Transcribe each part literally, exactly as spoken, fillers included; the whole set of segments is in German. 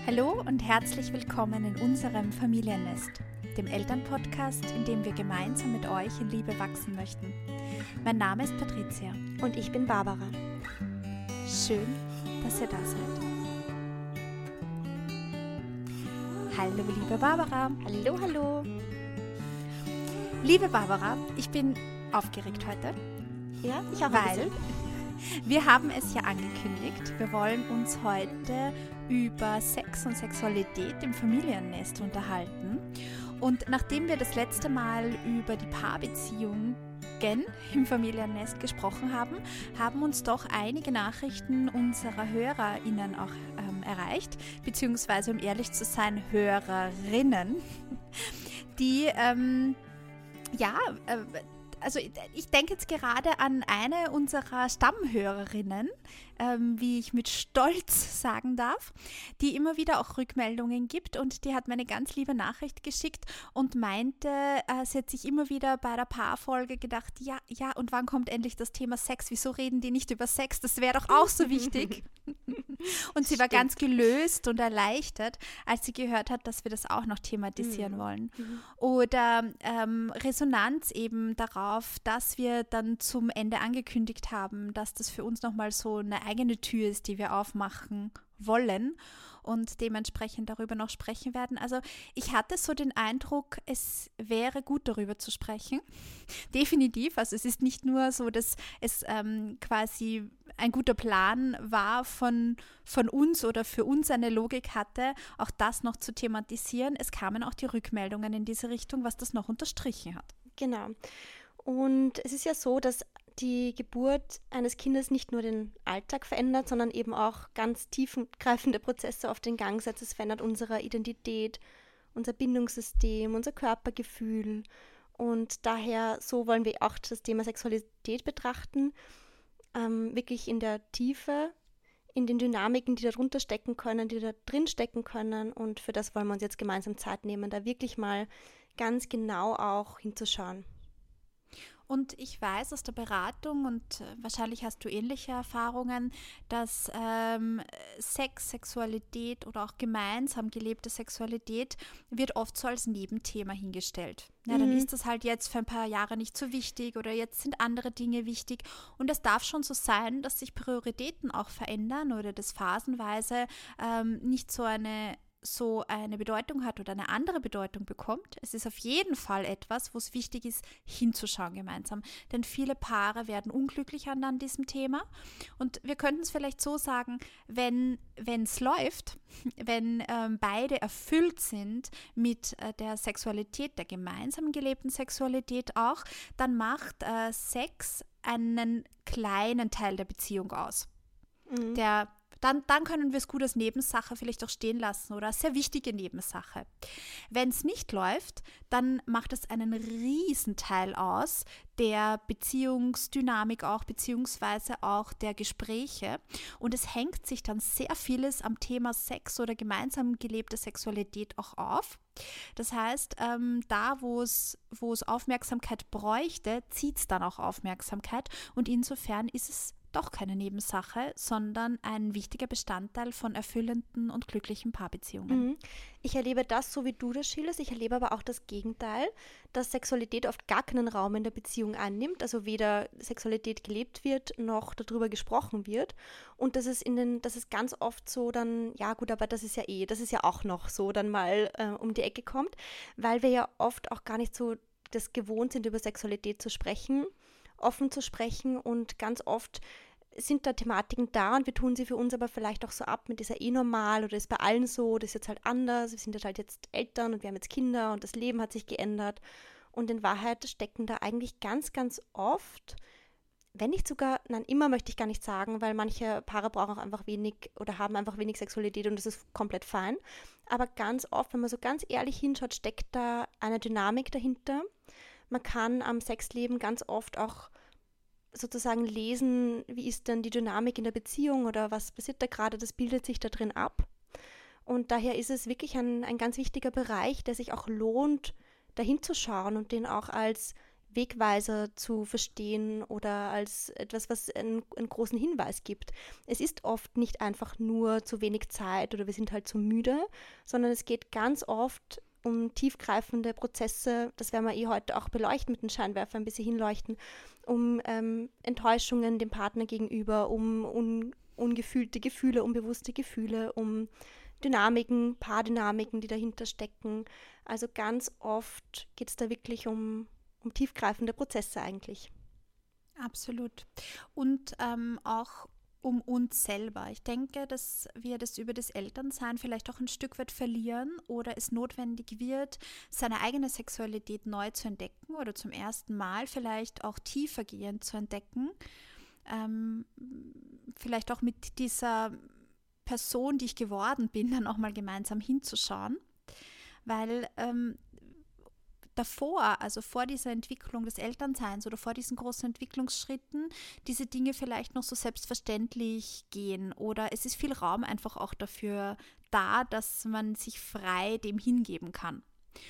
Hallo und herzlich willkommen in unserem Familiennest, dem Elternpodcast, in dem wir gemeinsam mit euch in Liebe wachsen möchten. Mein Name ist Patricia. Und ich bin Barbara. Schön, dass ihr da seid. Hallo, liebe Barbara. Hallo, hallo. Liebe Barbara, ich bin aufgeregt heute. Ja, ich auch. Weil wir haben es ja angekündigt, wir wollen uns heute über Sex und Sexualität im Familiennest unterhalten. Und nachdem wir das letzte Mal über die Paarbeziehungen im Familiennest gesprochen haben, haben uns doch einige Nachrichten unserer HörerInnen auch ähm, erreicht, beziehungsweise, um ehrlich zu sein, Hörerinnen, die, ähm, ja, äh, also ich denke jetzt gerade an eine unserer Stammhörerinnen, ähm, wie ich mit Stolz sagen darf, die immer wieder auch Rückmeldungen gibt, und die hat mir eine ganz liebe Nachricht geschickt und meinte, äh, sie hat sich immer wieder bei der Paarfolge gedacht, ja, ja, und wann kommt endlich das Thema Sex? Wieso reden die nicht über Sex? Das wäre doch auch so wichtig. Und sie war Stimmt. ganz gelöst und erleichtert, als sie gehört hat, dass wir das auch noch thematisieren Mhm. wollen. Mhm. Oder ähm, Resonanz eben darauf, dass wir dann zum Ende angekündigt haben, dass das für uns nochmal so eine eigene Tür ist, die wir aufmachen wollen und dementsprechend darüber noch sprechen werden. Also ich hatte so den Eindruck, es wäre gut, darüber zu sprechen. Definitiv. Also es ist nicht nur so, dass es ähm, quasi ein guter Plan war von, von uns oder für uns eine Logik hatte, auch das noch zu thematisieren. Es kamen auch die Rückmeldungen in diese Richtung, was das noch unterstrichen hat. Genau. Und es ist ja so, dass die Geburt eines Kindes nicht nur den Alltag verändert, sondern eben auch ganz tiefgreifende Prozesse auf den Gang setzt. Es verändert unsere Identität, unser Bindungssystem, unser Körpergefühl. Und daher, so wollen wir auch das Thema Sexualität betrachten, ähm, wirklich in der Tiefe, in den Dynamiken, die darunter stecken können, die da drin stecken können. Und für das wollen wir uns jetzt gemeinsam Zeit nehmen, da wirklich mal ganz genau auch hinzuschauen. Und ich weiß aus der Beratung, und äh, wahrscheinlich hast du ähnliche Erfahrungen, dass ähm, Sex, Sexualität oder auch gemeinsam gelebte Sexualität wird oft so als Nebenthema hingestellt. Ja, dann Mhm. ist das halt jetzt für ein paar Jahre nicht so wichtig oder jetzt sind andere Dinge wichtig. Und es darf schon so sein, dass sich Prioritäten auch verändern oder das phasenweise ähm, nicht so eine so eine Bedeutung hat oder eine andere Bedeutung bekommt. Es ist auf jeden Fall etwas, wo es wichtig ist, hinzuschauen gemeinsam. Denn viele Paare werden unglücklich an, an diesem Thema. Und wir könnten es vielleicht so sagen, wenn es läuft, wenn ähm, beide erfüllt sind mit äh, der Sexualität, der gemeinsam gelebten Sexualität auch, dann macht äh, Sex einen kleinen Teil der Beziehung aus. Mhm. Der Dann, dann können wir es gut als Nebensache vielleicht auch stehen lassen oder als sehr wichtige Nebensache. Wenn es nicht läuft, dann macht es einen Riesenteil aus der Beziehungsdynamik auch, beziehungsweise auch der Gespräche. Und es hängt sich dann sehr vieles am Thema Sex oder gemeinsam gelebte Sexualität auch auf. Das heißt, ähm, da, wo es wo es Aufmerksamkeit bräuchte, zieht es dann auch Aufmerksamkeit. Und insofern ist es doch keine Nebensache, sondern ein wichtiger Bestandteil von erfüllenden und glücklichen Paarbeziehungen. Mhm. Ich erlebe das, so wie du das schilderst. Ich erlebe aber auch das Gegenteil, dass Sexualität oft gar keinen Raum in der Beziehung einnimmt, also weder Sexualität gelebt wird, noch darüber gesprochen wird. Und das ist in den, das ist ganz oft so dann, ja gut, aber das ist ja eh, das ist ja auch noch so, dann mal äh, um die Ecke kommt, weil wir ja oft auch gar nicht so das gewohnt sind, über Sexualität zu sprechen, offen zu sprechen, und ganz oft sind da Thematiken da und wir tun sie für uns aber vielleicht auch so ab mit dieser eh normal oder ist bei allen so, das ist jetzt halt anders, wir sind halt jetzt Eltern und wir haben jetzt Kinder und das Leben hat sich geändert, und in Wahrheit stecken da eigentlich ganz, ganz oft, wenn nicht sogar, nein, immer möchte ich gar nicht sagen, weil manche Paare brauchen auch einfach wenig oder haben einfach wenig Sexualität und das ist komplett fein, aber ganz oft, wenn man so ganz ehrlich hinschaut, steckt da eine Dynamik dahinter. Man kann am Sexleben ganz oft auch sozusagen lesen, wie ist denn die Dynamik in der Beziehung oder was passiert da gerade, das bildet sich da drin ab. Und daher ist es wirklich ein, ein ganz wichtiger Bereich, der sich auch lohnt, dahin zu schauen und den auch als Wegweiser zu verstehen oder als etwas, was einen, einen großen Hinweis gibt. Es ist oft nicht einfach nur zu wenig Zeit oder wir sind halt zu müde, sondern es geht ganz oft um tiefgreifende Prozesse, das werden wir eh heute auch beleuchten mit den Scheinwerfern, ein bisschen hinleuchten, um ähm, Enttäuschungen dem Partner gegenüber, um un, ungefühlte Gefühle, unbewusste Gefühle, um Dynamiken, Paardynamiken, die dahinter stecken. Also ganz oft geht es da wirklich um, um tiefgreifende Prozesse eigentlich. Absolut. Und ähm, auch um uns selber. Ich denke, dass wir das über das Elternsein vielleicht auch ein Stück weit verlieren oder es notwendig wird, seine eigene Sexualität neu zu entdecken oder zum ersten Mal vielleicht auch tiefergehend zu entdecken. Ähm, vielleicht auch mit dieser Person, die ich geworden bin, dann auch mal gemeinsam hinzuschauen. Weil ähm, davor, also vor dieser Entwicklung des Elternseins oder vor diesen großen Entwicklungsschritten, diese Dinge vielleicht noch so selbstverständlich gehen oder es ist viel Raum einfach auch dafür da, dass man sich frei dem hingeben kann.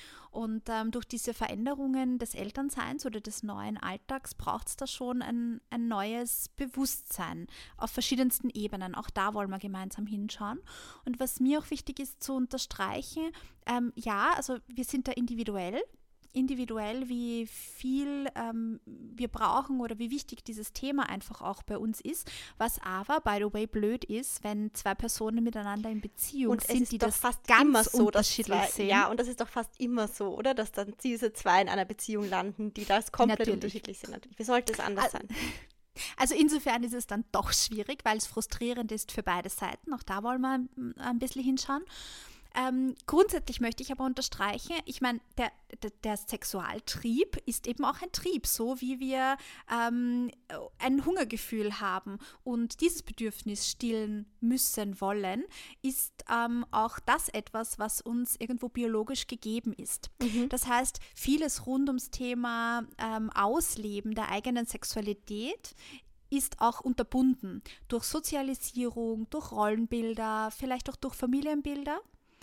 Und ähm, durch diese Veränderungen des Elternseins oder des neuen Alltags braucht es da schon ein, ein neues Bewusstsein auf verschiedensten Ebenen. Auch da wollen wir gemeinsam hinschauen. Und was mir auch wichtig ist zu unterstreichen, ähm, ja, also wir sind da individuell. individuell, wie viel ähm, wir brauchen oder wie wichtig dieses Thema einfach auch bei uns ist, was aber, by the way, blöd ist, wenn zwei Personen miteinander in Beziehung und sind, die das fast ganz immer so, unterschiedlich zwei, sehen. Ja, und das ist doch fast immer so, oder? Dass dann diese zwei in einer Beziehung landen, die das komplett Natürlich. unterschiedlich sind. Natürlich. Wie sollte es anders Also, sein? Also insofern ist es dann doch schwierig, weil es frustrierend ist für beide Seiten. Auch da wollen wir ein bisschen hinschauen. Ähm, grundsätzlich möchte ich aber unterstreichen, ich meine, der, der, der Sexualtrieb ist eben auch ein Trieb, so wie wir ähm, ein Hungergefühl haben und dieses Bedürfnis stillen müssen wollen, ist ähm, auch das etwas, was uns irgendwo biologisch gegeben ist. Mhm. Das heißt, vieles rund ums Thema ähm, Ausleben der eigenen Sexualität ist auch unterbunden durch Sozialisierung, durch Rollenbilder, vielleicht auch durch Familienbilder.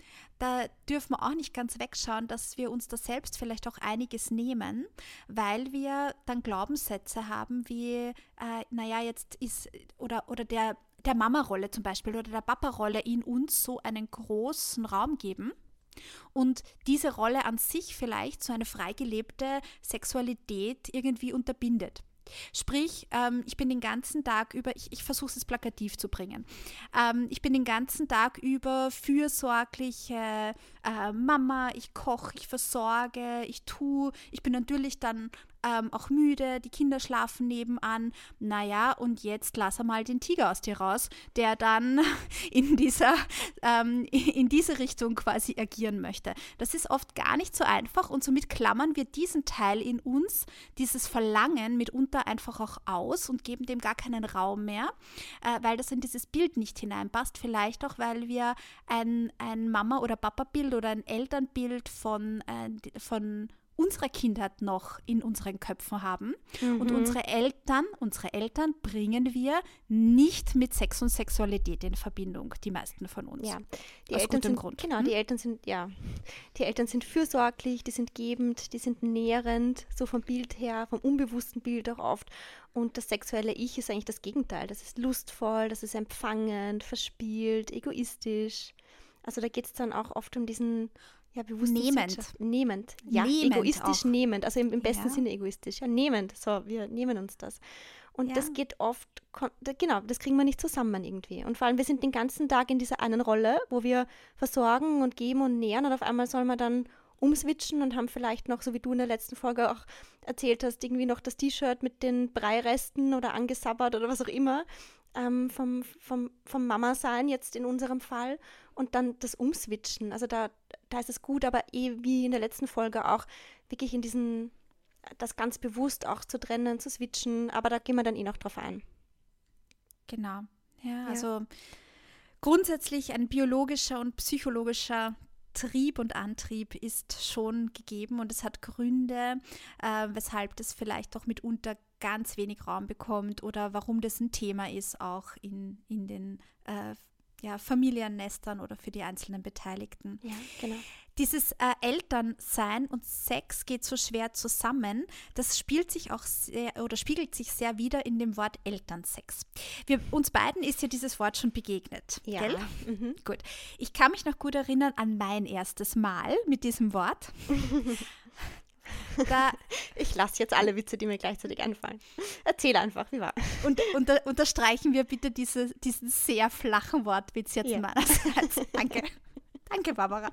Da dürfen wir auch nicht ganz wegschauen, dass wir uns da selbst vielleicht auch einiges nehmen, weil wir dann Glaubenssätze haben wie, äh, naja, jetzt ist, oder, oder der, der Mama-Rolle zum Beispiel oder der Papa-Rolle in uns so einen großen Raum geben und diese Rolle an sich vielleicht so eine freigelebte Sexualität irgendwie unterbindet. Sprich, ähm, ich bin den ganzen Tag über, ich, ich versuche es plakativ zu bringen, ähm, ich bin den ganzen Tag über fürsorgliche äh, Mama, ich koche, ich versorge, ich tue, ich bin natürlich dann ähm, auch müde, die Kinder schlafen nebenan, naja, und jetzt lass mal den Tiger aus dir raus, der dann in dieser, ähm, in diese Richtung quasi agieren möchte. Das ist oft gar nicht so einfach und somit klammern wir diesen Teil in uns, dieses Verlangen mitunter einfach auch aus und geben dem gar keinen Raum mehr, äh, weil das in dieses Bild nicht hineinpasst, vielleicht auch, weil wir ein, ein Mama- oder Papa-Bild oder ein Elternbild von, äh, von unserer Kindheit noch in unseren Köpfen haben. Mhm. Und unsere Eltern, unsere Eltern bringen wir nicht mit Sex und Sexualität in Verbindung, die meisten von uns. Ja, die aus Eltern gutem sind, Grund. Genau, hm? die Eltern sind, ja, die Eltern sind fürsorglich, die sind gebend, die sind nährend, so vom Bild her, vom unbewussten Bild auch oft. Und das sexuelle Ich ist eigentlich das Gegenteil. Das ist lustvoll, das ist empfangend, verspielt, egoistisch. Also da geht es dann auch oft um diesen ja, bewussten Nehmend. Switch. Nehmend. Ja, nehmend egoistisch auch. nehmend. Also im, im besten Ja. Sinne egoistisch. Ja, nehmend. So, wir nehmen uns das. Und Ja. das geht oft, genau, das kriegen wir nicht zusammen irgendwie. Und vor allem, wir sind den ganzen Tag in dieser einen Rolle, wo wir versorgen und geben und nähren und auf einmal soll man dann umswitchen und haben vielleicht noch, so wie du in der letzten Folge auch erzählt hast, irgendwie noch das T-Shirt mit den Breiresten oder angesabbert oder was auch immer ähm, vom, vom, vom Mama-Sein jetzt in unserem Fall und dann das Umswitchen. Also da, da ist es gut, aber eh wie in der letzten Folge auch wirklich in diesen, das ganz bewusst auch zu trennen, zu switchen, aber da gehen wir dann eh noch drauf ein. Genau, ja, Ja. also grundsätzlich ein biologischer und psychologischer Trieb und Antrieb ist schon gegeben und es hat Gründe, äh, weshalb das vielleicht auch mitunter ganz wenig Raum bekommt oder warum das ein Thema ist, auch in, in den äh, ja, Familiennestern oder für die einzelnen Beteiligten. Ja, genau. Dieses äh, Elternsein und Sex geht so schwer zusammen. Das spielt sich auch sehr oder spiegelt sich sehr wieder in dem Wort Elternsex. Wir, uns beiden ist ja dieses Wort schon begegnet. Ja. Gell? Mhm. Gut. Ich kann mich noch gut erinnern an mein erstes Mal mit diesem Wort. Da, ich lasse jetzt alle Witze, die mir gleichzeitig einfallen. Erzähl einfach, wie war. Und unter, unterstreichen wir bitte diese, diesen sehr flachen Wortwitz jetzt Ja. meinerseits. Danke. Danke, Barbara.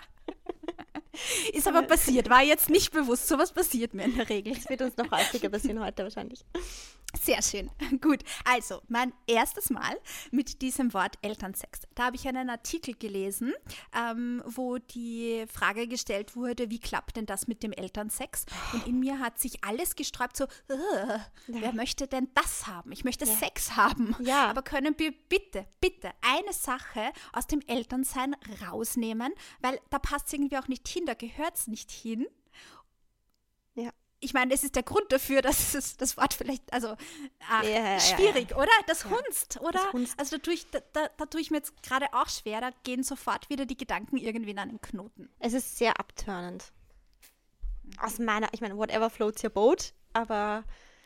Ist aber passiert, war jetzt nicht bewusst. Sowas passiert mir in der Regel. Das wird uns noch häufiger passieren heute wahrscheinlich. Sehr schön. Gut. Also, mein erstes Mal mit diesem Wort Elternsex. Da habe ich einen Artikel gelesen, ähm, wo die Frage gestellt wurde, wie klappt denn das mit dem Elternsex? Und in mir hat sich alles gesträubt, so, äh, wer möchte denn das haben? Ich möchte Ja. Sex haben. Ja. Aber können wir bitte, bitte eine Sache aus dem Elternsein rausnehmen? Weil da passt es irgendwie auch nicht hin, da gehört es nicht hin. Ja. Ich meine, es ist der Grund dafür, dass es das Wort vielleicht, also ach, Ja, ja, ja, schwierig, ja. oder? Das Ja. Hunst, oder? Das Hunst. Also da tue, ich, da, da, da tue ich mir jetzt gerade auch schwer, da gehen sofort wieder die Gedanken irgendwie in einen Knoten. Es ist sehr abturnend. Aus meiner, ich meine, whatever floats your boat, aber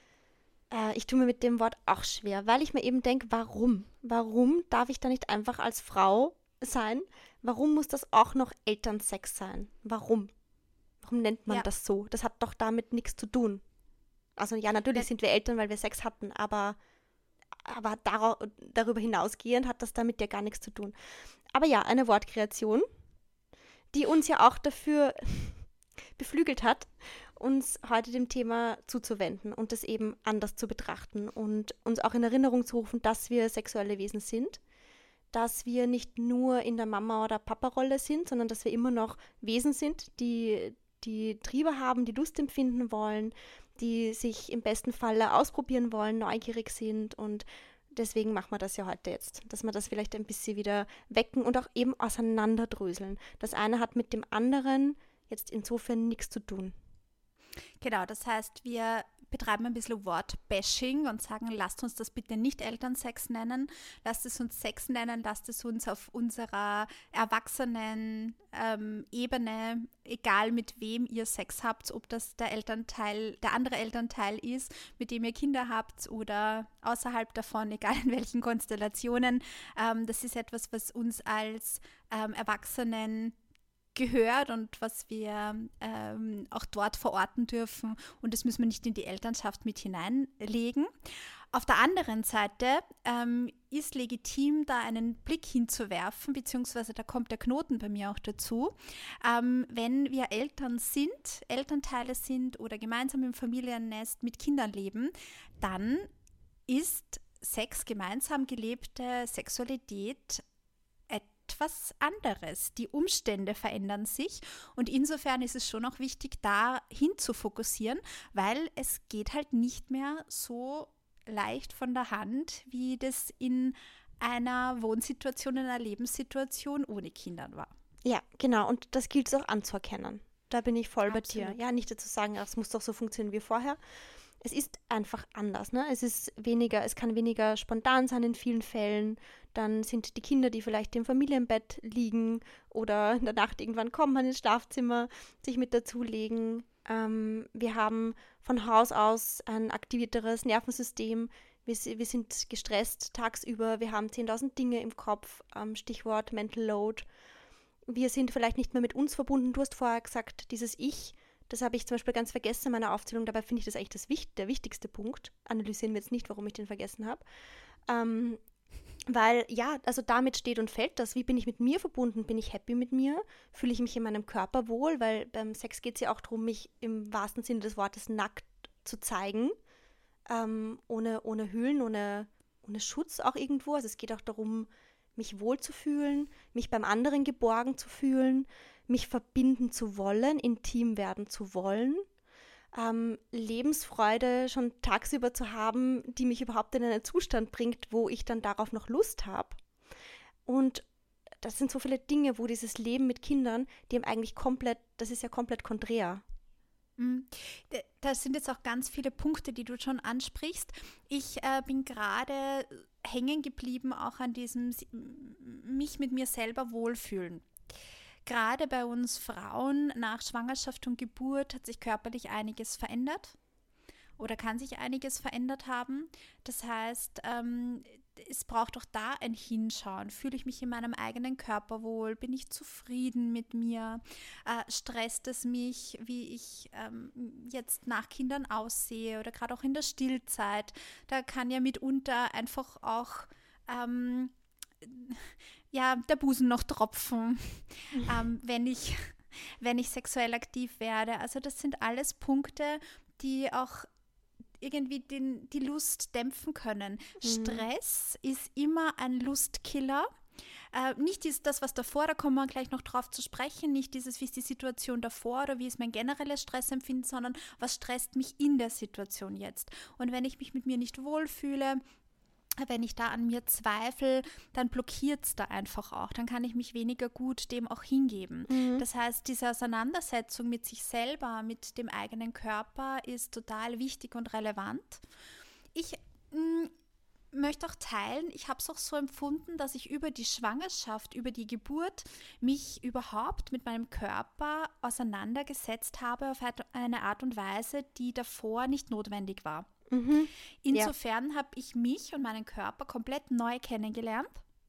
äh, ich tue mir mit dem Wort auch schwer, weil ich mir eben denke, warum? Warum darf ich da nicht einfach als Frau sein? Warum muss das auch noch Elternsex sein? Warum? Warum nennt man Ja. das so? Das hat doch damit nichts zu tun. Also ja, natürlich Ja. sind wir Eltern, weil wir Sex hatten, aber, aber darau- darüber hinausgehend hat das damit ja gar nichts zu tun. Aber ja, eine Wortkreation, die uns ja auch dafür beflügelt hat, uns heute dem Thema zuzuwenden und das eben anders zu betrachten und uns auch in Erinnerung zu rufen, dass wir sexuelle Wesen sind, dass wir nicht nur in der Mama- oder Papa-Rolle sind, sondern dass wir immer noch Wesen sind, die, die Triebe haben, die Lust empfinden wollen, die sich im besten Falle ausprobieren wollen, neugierig sind, und deswegen machen wir das ja heute jetzt, dass wir das vielleicht ein bisschen wieder wecken und auch eben auseinanderdröseln. Das eine hat mit dem anderen jetzt insofern nichts zu tun. Genau, das heißt, wir betreiben ein bisschen Wortbashing und sagen, lasst uns das bitte nicht Elternsex nennen, lasst es uns Sex nennen, lasst es uns auf unserer erwachsenen ähm, Ebene, egal mit wem ihr Sex habt, ob das der Elternteil, der andere Elternteil ist, mit dem ihr Kinder habt oder außerhalb davon, egal in welchen Konstellationen. Ähm, das ist etwas, was uns als ähm, Erwachsenen gehört und was wir ähm, auch dort verorten dürfen, und das müssen wir nicht in die Elternschaft mit hineinlegen. Auf der anderen Seite ähm, ist legitim, da einen Blick hinzuwerfen, beziehungsweise da kommt der Knoten bei mir auch dazu. Ähm, wenn wir Eltern sind, Elternteile sind oder gemeinsam im Familiennest mit Kindern leben, dann ist Sex, gemeinsam gelebte Sexualität etwas anderes. Die Umstände verändern sich, und insofern ist es schon auch wichtig, da hin zu fokussieren, weil es geht halt nicht mehr so leicht von der Hand, wie das in einer Wohnsituation, in einer Lebenssituation ohne Kindern war. Ja, genau, und das gilt es auch anzuerkennen. Da bin ich voll bei Absolut. dir. Ja, nicht dazu sagen, es muss doch so funktionieren wie vorher. Es ist einfach anders, ne? Es ist weniger, es kann weniger spontan sein in vielen Fällen. Dann sind die Kinder, die vielleicht im Familienbett liegen oder in der Nacht irgendwann kommen ins Schlafzimmer, sich mit dazulegen. Ähm, wir haben von Haus aus ein aktivierteres Nervensystem. Wir, si- wir sind gestresst tagsüber. Wir haben zehntausend Dinge im Kopf. Ähm, Stichwort Mental Load. Wir sind vielleicht nicht mehr mit uns verbunden. Du hast vorher gesagt, dieses Ich. Das habe ich zum Beispiel ganz vergessen in meiner Aufzählung. Dabei finde ich das eigentlich das Wicht- der wichtigste Punkt. Analysieren wir jetzt nicht, warum ich den vergessen habe. Ähm, weil, ja, also damit steht und fällt das. Wie bin ich mit mir verbunden? Bin ich happy mit mir? Fühle ich mich in meinem Körper wohl? Weil beim Sex geht es ja auch darum, mich im wahrsten Sinne des Wortes nackt zu zeigen. Ähm, ohne, ohne Hüllen, ohne, ohne Schutz auch irgendwo. Also es geht auch darum, mich wohlzufühlen, mich beim anderen geborgen zu fühlen, mich verbinden zu wollen, intim werden zu wollen, ähm, Lebensfreude schon tagsüber zu haben, die mich überhaupt in einen Zustand bringt, wo ich dann darauf noch Lust habe. Und das sind so viele Dinge, wo dieses Leben mit Kindern, die haben eigentlich komplett, das ist ja komplett konträr. Mm, Da sind jetzt auch ganz viele Punkte, die du schon ansprichst. Ich äh, bin gerade hängen geblieben auch an diesem mich mit mir selber wohlfühlen. Gerade bei uns Frauen nach Schwangerschaft und Geburt hat sich körperlich einiges verändert oder kann sich einiges verändert haben. Das heißt, ähm, es braucht auch da ein Hinschauen. Fühle ich mich in meinem eigenen Körper wohl? Bin ich zufrieden mit mir? Äh, stresst es mich, wie ich ähm, jetzt nach Kindern aussehe oder gerade auch in der Stillzeit? Da kann ja mitunter einfach auch ähm, ja, der Busen noch tropfen, ähm, wenn ich, wenn ich sexuell aktiv werde. Also das sind alles Punkte, die auch irgendwie den, die Lust dämpfen können. Mhm. Stress ist immer ein Lustkiller. Äh, nicht ist das, was davor, da kommen wir gleich noch drauf zu sprechen, nicht dieses, wie ist die Situation davor oder wie ist mein generelles Stressempfinden, sondern was stresst mich in der Situation jetzt. Und wenn ich mich mit mir nicht wohlfühle, wenn ich da an mir zweifle, dann blockiert es da einfach auch. Dann kann ich mich weniger gut dem auch hingeben. Mhm. Das heißt, diese Auseinandersetzung mit sich selber, mit dem eigenen Körper ist total wichtig und relevant. Ich mh, möchte auch teilen, ich habe es auch so empfunden, dass ich über die Schwangerschaft, über die Geburt mich überhaupt mit meinem Körper auseinandergesetzt habe auf eine Art und Weise, die davor nicht notwendig war. Mhm. Insofern ja. habe ich mich und meinen Körper komplett neu kennengelernt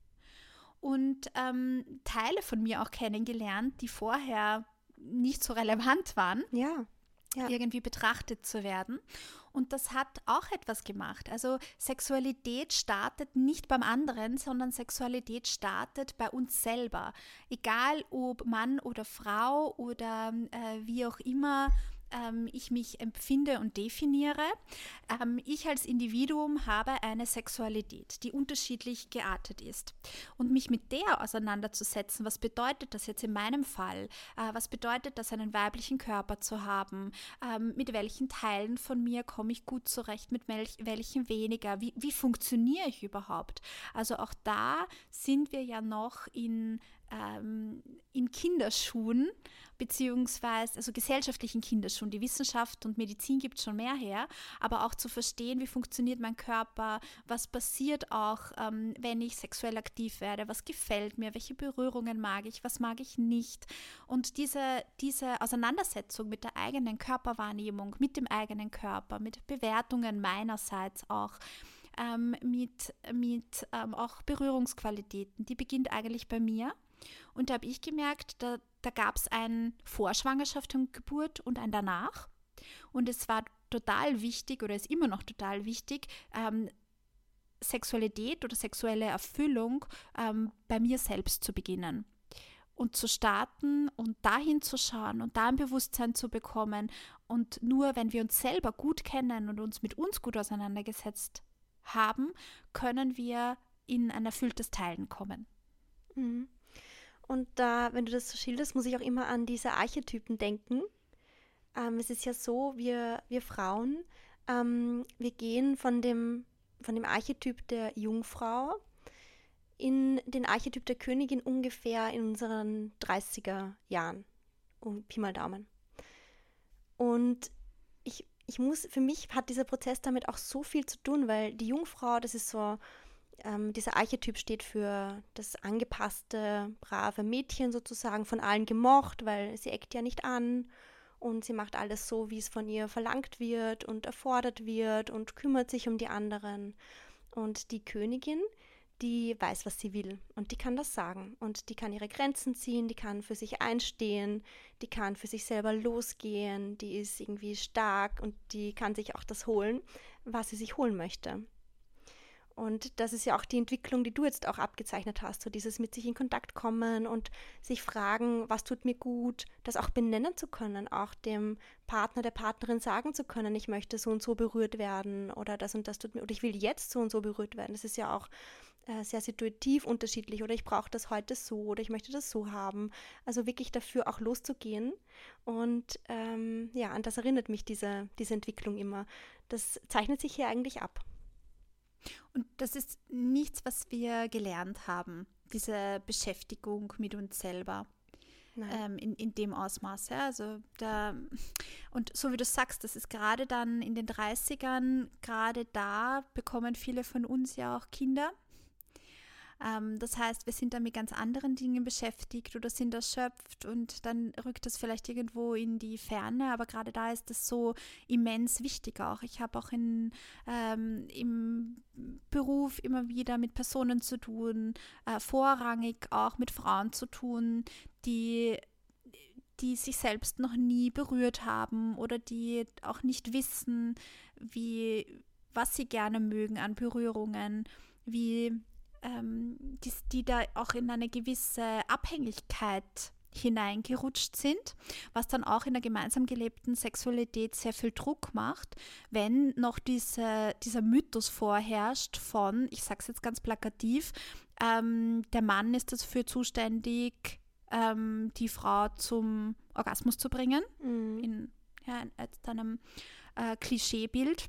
und ähm, Teile von mir auch kennengelernt, die vorher nicht so relevant waren, ja. Ja. irgendwie betrachtet zu werden. Und das hat auch etwas gemacht. Also Sexualität startet nicht beim anderen, sondern Sexualität startet bei uns selber. Egal ob Mann oder Frau oder äh, wie auch immer ähm, ich mich empfinde und definiere. Ähm, ich als Individuum habe eine Sexualität, die unterschiedlich geartet ist. Und mich mit der auseinanderzusetzen, was bedeutet das jetzt in meinem Fall? Äh, was bedeutet das, einen weiblichen Körper zu haben? Ähm, mit welchen Teilen von mir komme ich gut zurecht, mit welch, welchen weniger? Wie, wie funktioniere ich überhaupt? Also auch da sind wir ja noch in, ähm, in Kinderschuhen, beziehungsweise also gesellschaftlichen Kinderschuhen. Die Wissenschaft und Medizin gibt schon mehr her, aber auch zu verstehen, wie funktioniert mein Körper, was passiert auch, ähm, wenn ich sexuell aktiv werde, was gefällt mir, welche Berührungen mag ich, was mag ich nicht. Und diese, diese Auseinandersetzung mit der eigenen Körperwahrnehmung, mit dem eigenen Körper, mit Bewertungen meinerseits auch, ähm, mit, mit ähm, auch Berührungsqualitäten, die beginnt eigentlich bei mir. Und da habe ich gemerkt, da, da gab es ein Vorschwangerschaft und Geburt und ein danach. Und es war total wichtig oder ist immer noch total wichtig, ähm, Sexualität oder sexuelle Erfüllung ähm, bei mir selbst zu beginnen. Und zu starten und dahin zu schauen und da ein Bewusstsein zu bekommen. Und nur wenn wir uns selber gut kennen und uns mit uns gut auseinandergesetzt haben, können wir in ein erfülltes Teilen kommen. Mhm. Und da, wenn du das so schilderst, muss ich auch immer an diese Archetypen denken. Ähm, es ist ja so, wir, wir Frauen, ähm, wir gehen von dem, von dem Archetyp der Jungfrau in den Archetyp der Königin ungefähr in unseren dreißiger Jahren, um Pi mal Daumen. Und ich, ich muss, für mich hat dieser Prozess damit auch so viel zu tun, weil die Jungfrau, das ist so, Ähm, dieser Archetyp steht für das angepasste, brave Mädchen sozusagen, von allen gemocht, weil sie eckt ja nicht an und sie macht alles so, wie es von ihr verlangt wird und erfordert wird und kümmert sich um die anderen. Und die Königin, die weiß, was sie will und die kann das sagen und die kann ihre Grenzen ziehen, die kann für sich einstehen, die kann für sich selber losgehen, die ist irgendwie stark und die kann sich auch das holen, was sie sich holen möchte. Und das ist ja auch die Entwicklung, die du jetzt auch abgezeichnet hast, so dieses mit sich in Kontakt kommen und sich fragen, was tut mir gut, das auch benennen zu können, auch dem Partner, der Partnerin sagen zu können, ich möchte so und so berührt werden oder das und das tut mir, oder ich will jetzt so und so berührt werden. Das ist ja auch äh, sehr situativ unterschiedlich oder ich brauche das heute so oder ich möchte das so haben. Also wirklich dafür auch loszugehen und ähm, ja, an das erinnert mich diese, diese Entwicklung immer. Das zeichnet sich hier eigentlich ab. Und das ist nichts, was wir gelernt haben, diese Beschäftigung mit uns selber. ähm, in, in dem Ausmaß. Ja? Also da, und so wie du sagst, das ist gerade dann in den dreißigern, gerade da bekommen viele von uns ja auch Kinder. Ähm, das heißt, wir sind dann mit ganz anderen Dingen beschäftigt oder sind erschöpft und dann rückt das vielleicht irgendwo in die Ferne, aber gerade da ist das so immens wichtig auch. Ich habe auch in, ähm, im Beruf immer wieder mit Personen zu tun, äh, vorrangig auch mit Frauen zu tun, die die sich selbst noch nie berührt haben oder die auch nicht wissen, wie, was sie gerne mögen an Berührungen, wie ähm, die, die da auch in eine gewisse Abhängigkeit hineingerutscht sind, was dann auch in der gemeinsam gelebten Sexualität sehr viel Druck macht, wenn noch diese, dieser Mythos vorherrscht von, ich sage es jetzt ganz plakativ, ähm, der Mann ist dafür zuständig, ähm, die Frau zum Orgasmus zu bringen, Mhm. in ja, in einem äh, Klischeebild.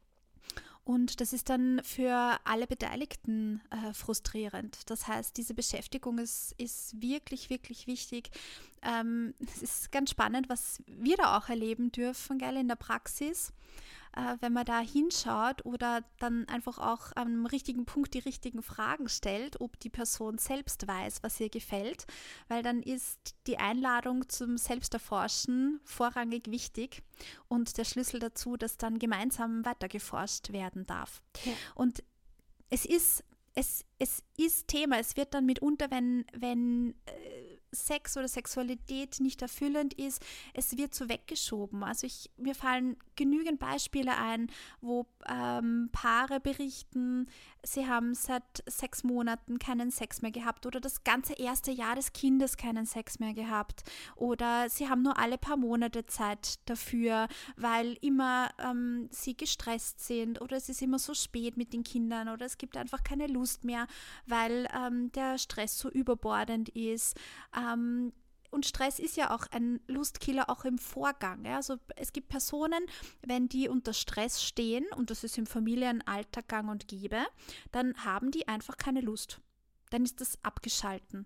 Und das ist dann für alle Beteiligten äh, frustrierend. Das heißt, diese Beschäftigung ist, ist wirklich, wirklich wichtig. Ähm, es ist ganz spannend, was wir da auch erleben dürfen, gell, in der Praxis, äh, wenn man da hinschaut oder dann einfach auch am richtigen Punkt die richtigen Fragen stellt, ob die Person selbst weiß, was ihr gefällt, weil dann ist die Einladung zum Selbsterforschen vorrangig wichtig und der Schlüssel dazu, dass dann gemeinsam weitergeforscht werden darf. Ja. Und es ist, es, es ist Thema, es wird dann mitunter, wenn, wenn äh, Sex oder Sexualität nicht erfüllend ist, es wird so weggeschoben. Also ich, mir fallen genügend Beispiele ein, wo ähm, Paare berichten, sie haben seit sechs Monaten keinen Sex mehr gehabt oder das ganze erste Jahr des Kindes keinen Sex mehr gehabt oder sie haben nur alle paar Monate Zeit dafür, weil immer ähm, sie gestresst sind oder es ist immer so spät mit den Kindern oder es gibt einfach keine Lust mehr, weil ähm, der Stress so überbordend ist. Ähm, und Stress ist ja auch ein Lustkiller auch im Vorgang. Ja? Also es gibt Personen, wenn die unter Stress stehen, und das ist im Familienalltag gang und gäbe, dann haben die einfach keine Lust. Dann ist das abgeschalten.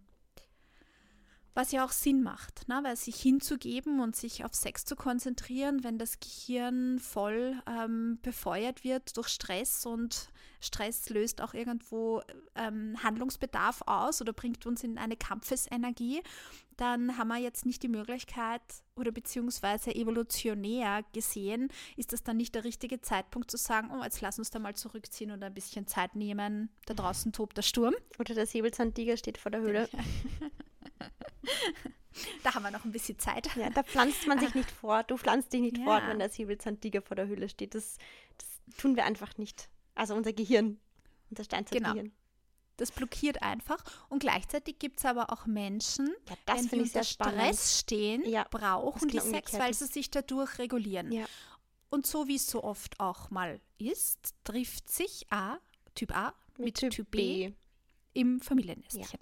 Was ja auch Sinn macht, ne? Weil sich hinzugeben und sich auf Sex zu konzentrieren, wenn das Gehirn voll ähm, befeuert wird durch Stress und Stress löst auch irgendwo ähm, Handlungsbedarf aus oder bringt uns in eine Kampfesenergie, dann haben wir jetzt nicht die Möglichkeit oder beziehungsweise evolutionär gesehen, ist das dann nicht der richtige Zeitpunkt zu sagen, oh, jetzt lass uns da mal zurückziehen und ein bisschen Zeit nehmen, da draußen tobt der Sturm. Oder der Säbelzahntiger steht vor der Höhle. Da haben wir noch ein bisschen Zeit. Ja, da pflanzt man sich nicht fort. Du pflanzt dich nicht Ja. fort, wenn der Säbelzahntiger vor der Höhle steht. Das, das tun wir einfach nicht. Also unser Gehirn, unser Steinzeitgehirn. Genau. Das blockiert einfach. Und gleichzeitig gibt es aber auch Menschen, Ja, das wenn die finde ich unter sehr spannend. Stress stehen, Ja, brauchen das die genau Sex, umgekehrt weil ist. sie sich dadurch regulieren. Ja. Und so wie es so oft auch mal ist, trifft sich A, Typ A mit, Typ Typ B, B. im Familiennestchen.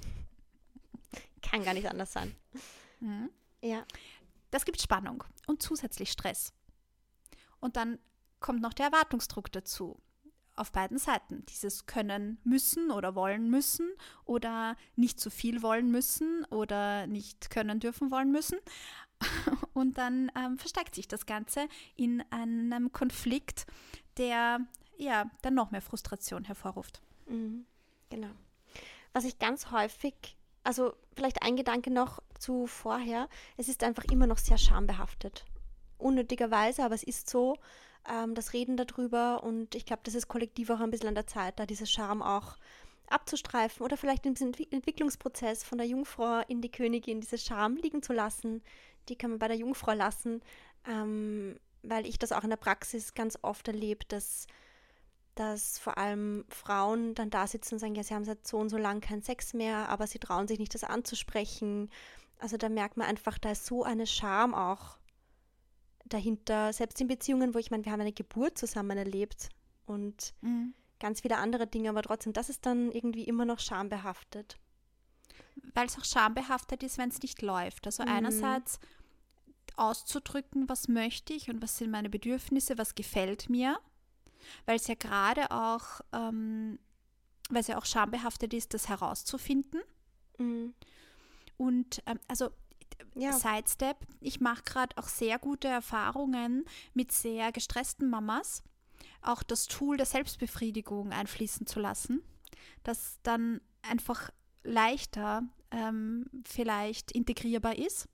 Kann gar nicht anders sein. Mhm. Ja. Das gibt Spannung und zusätzlich Stress. Und dann kommt noch der Erwartungsdruck dazu. Auf beiden Seiten. Dieses können müssen oder wollen müssen oder nicht zu viel wollen müssen oder nicht können dürfen wollen müssen. Und dann ähm, versteigt sich das Ganze in einem Konflikt, der ja dann noch mehr Frustration hervorruft. Mhm. Genau. Was ich ganz häufig, also vielleicht ein Gedanke noch zu vorher, es ist einfach immer noch sehr schambehaftet. Unnötigerweise, aber es ist so, ähm, das Reden darüber und ich glaube, das ist kollektiv auch ein bisschen an der Zeit, da diese Scham auch abzustreifen oder vielleicht in diesem Entwick- Entwicklungsprozess von der Jungfrau in die Königin diese Scham liegen zu lassen. Die kann man bei der Jungfrau lassen, ähm, weil ich das auch in der Praxis ganz oft erlebe, dass dass vor allem Frauen dann da sitzen und sagen, ja, sie haben seit so und so lang keinen Sex mehr, aber sie trauen sich nicht, das anzusprechen. Also da merkt man einfach, da ist so eine Scham auch dahinter, selbst in Beziehungen, wo ich meine, wir haben eine Geburt zusammen erlebt und Mhm. ganz viele andere Dinge, aber trotzdem, das ist dann irgendwie immer noch schambehaftet. Weil es auch schambehaftet ist, wenn es nicht läuft. Also Mhm. einerseits auszudrücken, was möchte ich und was sind meine Bedürfnisse, was gefällt mir, weil es ja gerade auch, ähm, weil es ja auch schambehaftet ist, das herauszufinden. Mhm. Und ähm, also Ja. Sidestep, ich mache gerade auch sehr gute Erfahrungen mit sehr gestressten Mamas, auch das Tool der Selbstbefriedigung einfließen zu lassen, das dann einfach leichter ähm, vielleicht integrierbar ist,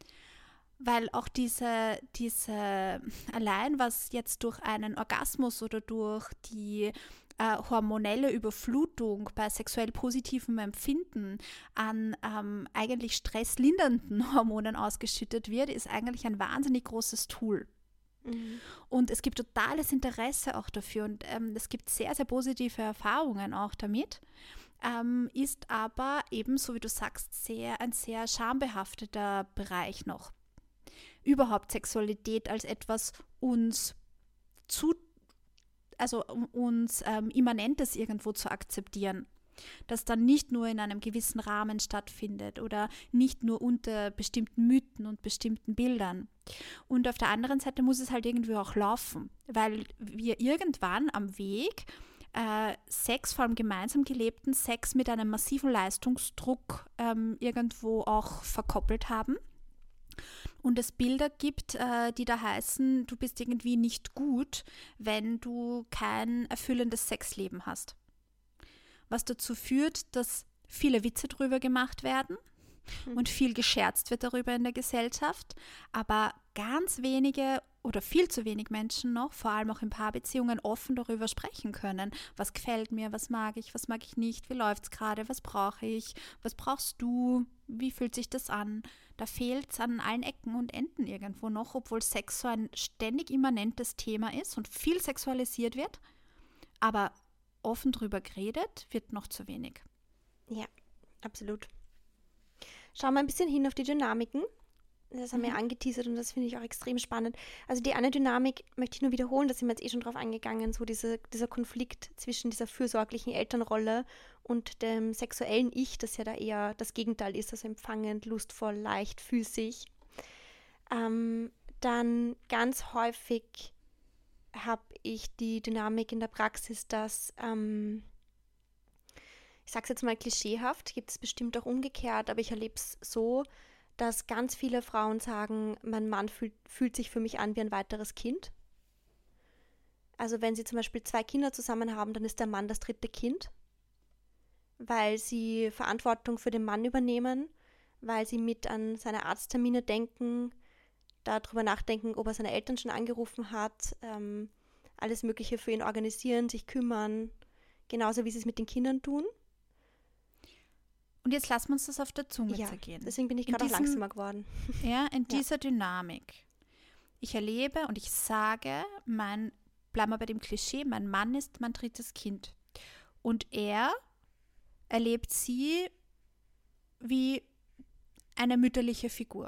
weil auch diese, diese allein was jetzt durch einen Orgasmus oder durch die äh, hormonelle Überflutung bei sexuell positivem Empfinden an ähm, eigentlich stresslindernden Hormonen ausgeschüttet wird, ist eigentlich ein wahnsinnig großes Tool. Mhm. Und es gibt totales Interesse auch dafür und ähm, es gibt sehr, sehr positive Erfahrungen auch damit. Ähm, ist aber eben, so wie du sagst, sehr, ein sehr schambehafteter Bereich noch. Überhaupt Sexualität als etwas uns zu, also um uns ähm, Immanentes irgendwo zu akzeptieren, das dann nicht nur in einem gewissen Rahmen stattfindet oder nicht nur unter bestimmten Mythen und bestimmten Bildern. Und auf der anderen Seite muss es halt irgendwie auch laufen, weil wir irgendwann am Weg äh, Sex, vor allem gemeinsam gelebten Sex mit einem massiven Leistungsdruck ähm, irgendwo auch verkoppelt haben. Und es Bilder gibt, äh, die da heißen, du bist irgendwie nicht gut, wenn du kein erfüllendes Sexleben hast. Was dazu führt, dass viele Witze drüber gemacht werden mhm. und viel gescherzt wird darüber in der Gesellschaft, aber ganz wenige oder viel zu wenig Menschen noch, vor allem auch in Paarbeziehungen, offen darüber sprechen können. Was gefällt mir, was mag ich, was mag ich nicht, wie läuft es gerade, was brauche ich, was brauchst du, wie fühlt sich das an? Da fehlt es an allen Ecken und Enden irgendwo noch, obwohl Sex so ein ständig immanentes Thema ist und viel sexualisiert wird, aber offen drüber geredet wird noch zu wenig. Ja, absolut. Schauen wir ein bisschen hin auf die Dynamiken. Das haben wir mhm. angeteasert und das finde ich auch extrem spannend. Also die eine Dynamik möchte ich nur wiederholen, da sind wir jetzt eh schon drauf eingegangen, so diese, dieser Konflikt zwischen dieser fürsorglichen Elternrolle und dem sexuellen Ich, das ja da eher das Gegenteil ist, also empfangend, lustvoll, leichtfüßig. Ähm, dann ganz häufig habe ich die Dynamik in der Praxis, dass, ähm, ich sage es jetzt mal klischeehaft, gibt es bestimmt auch umgekehrt, aber ich erlebe es so, dass ganz viele Frauen sagen, mein Mann fühlt, fühlt sich für mich an wie ein weiteres Kind. Also wenn sie zum Beispiel zwei Kinder zusammen haben, dann ist der Mann das dritte Kind, weil sie Verantwortung für den Mann übernehmen, weil sie mit an seine Arzttermine denken, darüber nachdenken, ob er seine Eltern schon angerufen hat, ähm, alles Mögliche für ihn organisieren, sich kümmern, genauso wie sie es mit den Kindern tun. Und jetzt lassen wir uns das auf der Zunge ja, zergehen. Deswegen bin ich gerade auch langsamer geworden. Ja, in dieser ja. Dynamik. Ich erlebe und ich sage, mein, bleiben wir bei dem Klischee, mein Mann ist mein drittes Kind. Und er erlebt sie wie eine mütterliche Figur.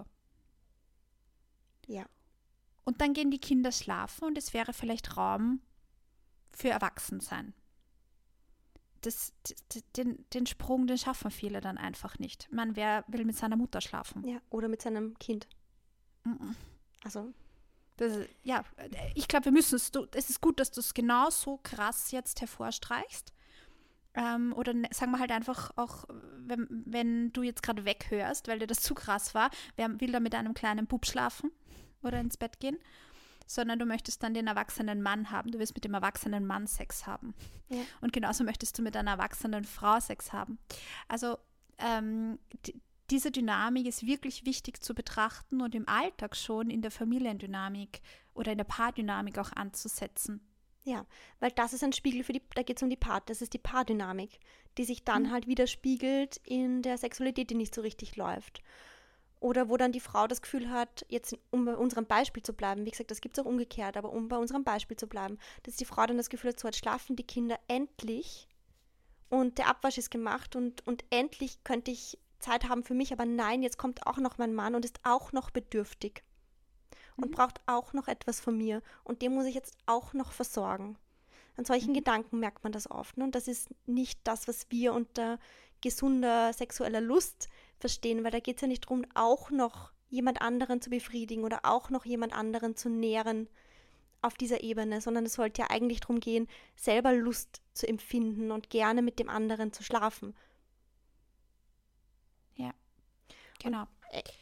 Ja. Und dann gehen die Kinder schlafen und es wäre vielleicht Raum für Erwachsensein. Das, den, den Sprung, den schaffen viele dann einfach nicht. Man, wer will mit seiner Mutter schlafen? Ja, oder mit seinem Kind. Mm-mm. Also. Das, ja, ich glaube, wir müssen es, es ist gut, dass du es genau so krass jetzt hervorstreichst. Ähm, oder ne, sagen wir halt einfach auch, wenn, wenn du jetzt gerade weghörst, weil dir das zu krass war, wer will da mit einem kleinen Bub schlafen oder ins Bett gehen? Sondern du möchtest dann den erwachsenen Mann haben. Du willst mit dem erwachsenen Mann Sex haben. Ja. Und genauso möchtest du mit einer erwachsenen Frau Sex haben. Also ähm, d- diese Dynamik ist wirklich wichtig zu betrachten und im Alltag schon in der Familiendynamik oder in der Paardynamik auch anzusetzen. Ja, weil das ist ein Spiegel für die, da geht es um die Paar, das ist die Paardynamik, die sich dann mhm. halt widerspiegelt in der Sexualität, die nicht so richtig läuft. Oder wo dann die Frau das Gefühl hat, jetzt um bei unserem Beispiel zu bleiben, wie gesagt, das gibt es auch umgekehrt, aber um bei unserem Beispiel zu bleiben, dass die Frau dann das Gefühl hat, so jetzt schlafen die Kinder endlich und der Abwasch ist gemacht und, und endlich könnte ich Zeit haben für mich, aber nein, jetzt kommt auch noch mein Mann und ist auch noch bedürftig und mhm. braucht auch noch etwas von mir und den muss ich jetzt auch noch versorgen. An solchen mhm. Gedanken merkt man das oft, ne? Und das ist nicht das, was wir unter gesunder sexueller Lust verstehen, weil da geht es ja nicht darum, auch noch jemand anderen zu befriedigen oder auch noch jemand anderen zu nähren auf dieser Ebene, sondern es sollte ja eigentlich darum gehen, selber Lust zu empfinden und gerne mit dem anderen zu schlafen. Ja, genau. Und, äh,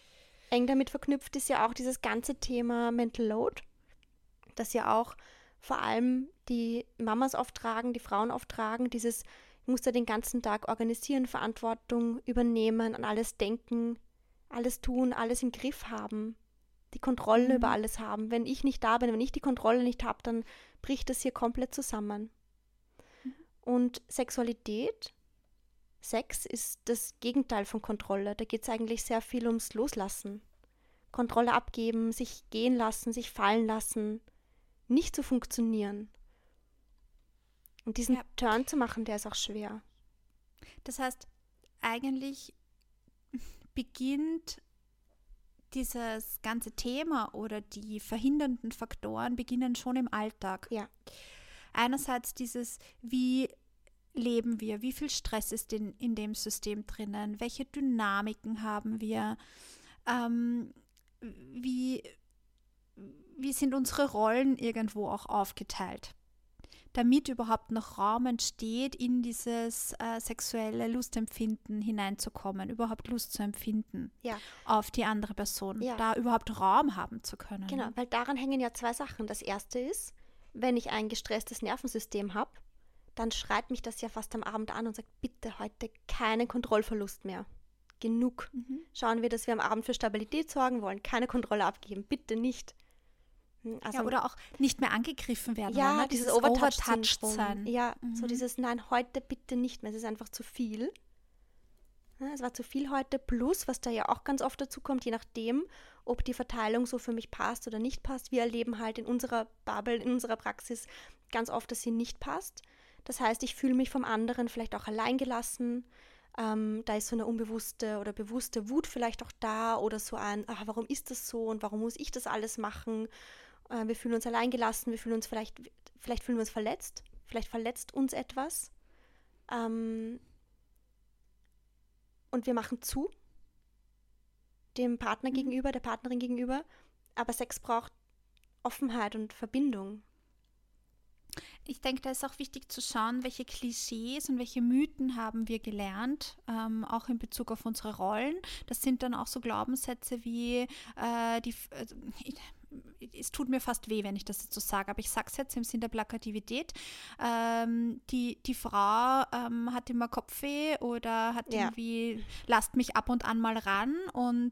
eng damit verknüpft ist ja auch dieses ganze Thema Mental Load, das ja auch vor allem die Mamas oft tragen, die Frauen oft tragen, dieses, ich muss da den ganzen Tag organisieren, Verantwortung übernehmen, an alles denken, alles tun, alles im Griff haben, die Kontrolle Mhm. über alles haben. Wenn ich nicht da bin, wenn ich die Kontrolle nicht habe, dann bricht das hier komplett zusammen. Mhm. Und Sexualität, Sex ist das Gegenteil von Kontrolle. Da geht es eigentlich sehr viel ums Loslassen. Kontrolle abgeben, sich gehen lassen, sich fallen lassen, nicht zu funktionieren. Und diesen Ja. Turn zu machen, der ist auch schwer. Das heißt, eigentlich beginnt dieses ganze Thema oder die verhindernden Faktoren beginnen schon im Alltag. Ja. Einerseits dieses, wie leben wir, wie viel Stress ist in, in dem System drinnen, welche Dynamiken haben wir, ähm, wie, wie sind unsere Rollen irgendwo auch aufgeteilt, damit überhaupt noch Raum entsteht, in dieses äh, sexuelle Lustempfinden hineinzukommen, überhaupt Lust zu empfinden Ja. auf die andere Person, Ja. da überhaupt Raum haben zu können. Genau, weil daran hängen ja zwei Sachen. Das erste ist, wenn ich ein gestresstes Nervensystem habe, dann schreit mich das ja fast am Abend an und sagt, bitte heute keinen Kontrollverlust mehr. Genug. Mhm. Schauen wir, dass wir am Abend für Stabilität sorgen wollen, keine Kontrolle abgeben, bitte nicht. Also, Ja, oder auch nicht mehr angegriffen werden. ja, wollen, ne? dieses, dieses Overtouched Overtouched sein. sein. Ja, Mhm. so dieses, nein, heute bitte nicht mehr, es ist einfach zu viel. Ja, es war zu viel heute, plus, was da ja auch ganz oft dazu kommt, je nachdem, ob die Verteilung so für mich passt oder nicht passt. Wir erleben halt in unserer Bubble, in unserer Praxis ganz oft, dass sie nicht passt. Das heißt, ich fühle mich vom anderen vielleicht auch alleingelassen. Ähm, da ist so eine unbewusste oder bewusste Wut vielleicht auch da oder so ein, ah, warum ist das so und warum muss ich das alles machen? Äh, wir fühlen uns alleingelassen, wir fühlen uns vielleicht, vielleicht fühlen wir uns verletzt, vielleicht verletzt uns etwas. Ähm, und wir machen zu, dem Partner Mhm. gegenüber, der Partnerin gegenüber. Aber Sex braucht Offenheit und Verbindung. Ich denke, da ist auch wichtig zu schauen, welche Klischees und welche Mythen haben wir gelernt, ähm, auch in Bezug auf unsere Rollen. Das sind dann auch so Glaubenssätze wie, äh, die, äh, ich, es tut mir fast weh, wenn ich das jetzt so sage, aber ich sage es jetzt im Sinn der Plakativität. Ähm, die, die Frau ähm, hat immer Kopfweh oder hat Ja. irgendwie, lasst mich ab und an mal ran, und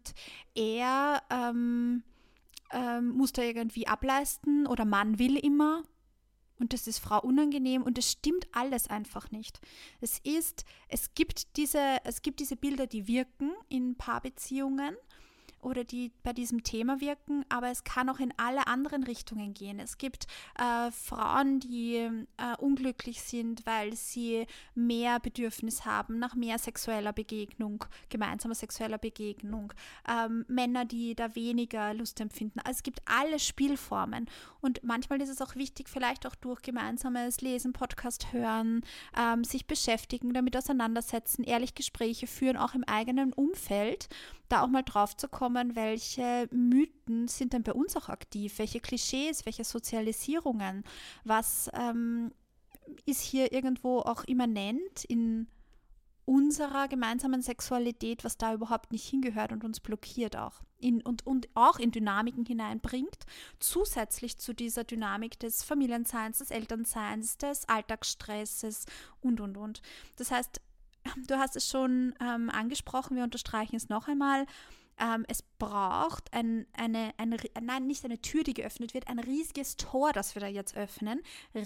er ähm, ähm, muss da irgendwie ableisten, oder Mann will immer. Und das ist Frau unangenehm, und es stimmt alles einfach nicht. Es ist, es gibt diese, es gibt diese Bilder, die wirken in Paarbeziehungen oder die bei diesem Thema wirken, aber es kann auch in alle anderen Richtungen gehen. Es gibt äh, Frauen, die äh, unglücklich sind, weil sie mehr Bedürfnis haben nach mehr sexueller Begegnung, gemeinsamer sexueller Begegnung. Ähm, Männer, die da weniger Lust empfinden. Also es gibt alle Spielformen, und manchmal ist es auch wichtig, vielleicht auch durch gemeinsames Lesen, Podcast hören, ähm, sich beschäftigen, damit auseinandersetzen, ehrlich Gespräche führen, auch im eigenen Umfeld, da auch mal drauf zu kommen, welche Mythen sind denn bei uns auch aktiv, welche Klischees, welche Sozialisierungen, was ähm, ist hier irgendwo auch immanent in unserer gemeinsamen Sexualität, was da überhaupt nicht hingehört und uns blockiert auch in, und, und auch in Dynamiken hineinbringt, zusätzlich zu dieser Dynamik des Familienseins, des Elternseins, des Alltagsstresses und, und, und. Das heißt, du hast es schon ähm, angesprochen, wir unterstreichen es noch einmal, ähm, es braucht ein, eine, eine, nein, nicht eine Tür, die geöffnet wird, ein riesiges Tor, das wir da jetzt öffnen.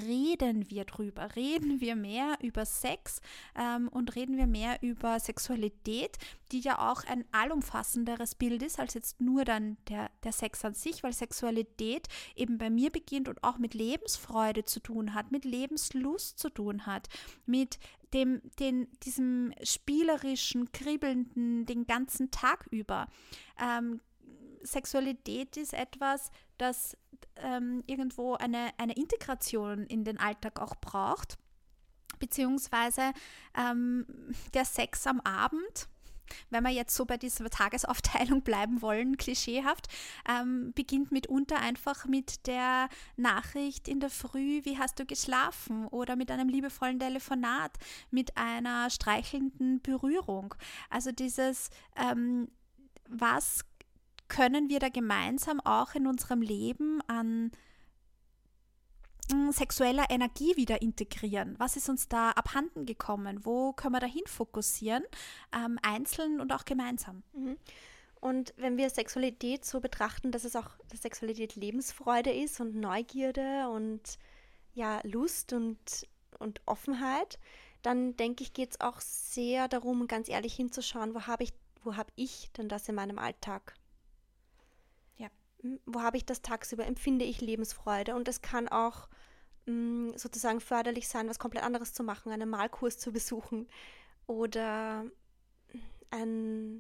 Reden wir drüber, reden wir mehr über Sex ähm, und reden wir mehr über Sexualität, die ja auch ein allumfassenderes Bild ist, als jetzt nur dann der, der Sex an sich, weil Sexualität eben bei mir beginnt und auch mit Lebensfreude zu tun hat, mit Lebenslust zu tun hat, mit dem, den, diesem spielerischen, kribbelnden, den ganzen Tag über. Ähm, Sexualität ist etwas, das ähm, irgendwo eine, eine Integration in den Alltag auch braucht, beziehungsweise ähm, der Sex am Abend, wenn wir jetzt so bei dieser Tagesaufteilung bleiben wollen, klischeehaft, ähm, beginnt mitunter einfach mit der Nachricht in der Früh, wie hast du geschlafen? Oder mit einem liebevollen Telefonat, mit einer streichelnden Berührung. Also dieses, ähm, was können wir da gemeinsam auch in unserem Leben an sexueller Energie wieder integrieren? Was ist uns da abhanden gekommen? Wo können wir dahin fokussieren? Ähm, einzeln und auch gemeinsam. Mhm. Und wenn wir Sexualität so betrachten, dass es auch, dass Sexualität Lebensfreude ist und Neugierde und ja, Lust und, und Offenheit, dann denke ich, geht es auch sehr darum, ganz ehrlich hinzuschauen, wo habe ich, wo habe ich denn das in meinem Alltag? Ja. Wo habe ich das tagsüber? Empfinde ich Lebensfreude? Und es kann auch mh, sozusagen förderlich sein, was komplett anderes zu machen, einen Malkurs zu besuchen oder ein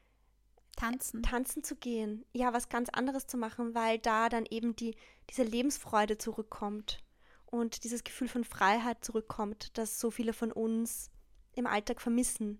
Tanzen. Tanzen zu gehen. Ja, was ganz anderes zu machen, weil da dann eben die, diese Lebensfreude zurückkommt und dieses Gefühl von Freiheit zurückkommt, das so viele von uns im Alltag vermissen.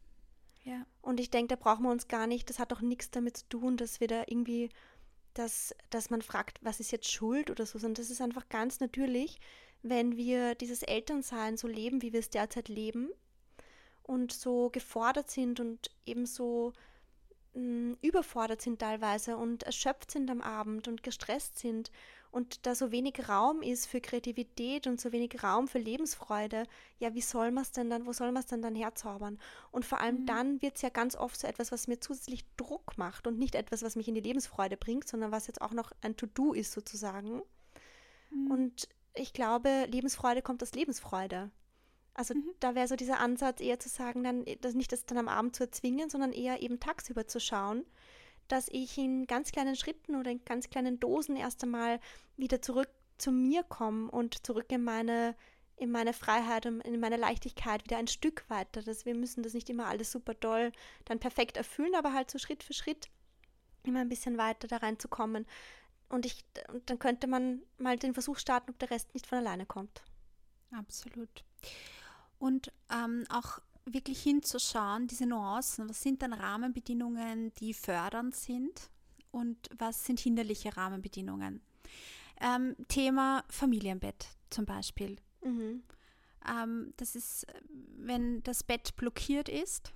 Ja. Und ich denke, da brauchen wir uns gar nicht, das hat doch nichts damit zu tun, dass wir da irgendwie, dass, dass man fragt, was ist jetzt Schuld oder so, sondern das ist einfach ganz natürlich, wenn wir dieses Elternsein so leben, wie wir es derzeit leben und so gefordert sind und eben so mh, überfordert sind teilweise und erschöpft sind am Abend und gestresst sind und da so wenig Raum ist für Kreativität und so wenig Raum für Lebensfreude, ja, wie soll man es denn dann, wo soll man es denn dann herzaubern? Und vor allem Mhm. dann wird es ja ganz oft so etwas, was mir zusätzlich Druck macht und nicht etwas, was mich in die Lebensfreude bringt, sondern was jetzt auch noch ein To-Do ist sozusagen. Mhm. Und ich glaube, Lebensfreude kommt aus Lebensfreude. Also Mhm. da wäre so dieser Ansatz eher zu sagen, dann das nicht das dann am Abend zu erzwingen, sondern eher eben tagsüber zu schauen, dass ich in ganz kleinen Schritten oder in ganz kleinen Dosen erst einmal wieder zurück zu mir komme und zurück in meine, in meine Freiheit und in meine Leichtigkeit wieder ein Stück weiter. Dass wir müssen das nicht immer alles super doll dann perfekt erfüllen, aber halt so Schritt für Schritt immer ein bisschen weiter da reinzukommen. Und ich, und dann könnte man mal den Versuch starten, ob der Rest nicht von alleine kommt. Absolut. Und ähm, auch wirklich hinzuschauen, diese Nuancen, was sind dann Rahmenbedingungen, die fördernd sind und was sind hinderliche Rahmenbedingungen. Ähm, Thema Familienbett zum Beispiel. Mhm. Ähm, das ist, wenn das Bett blockiert ist,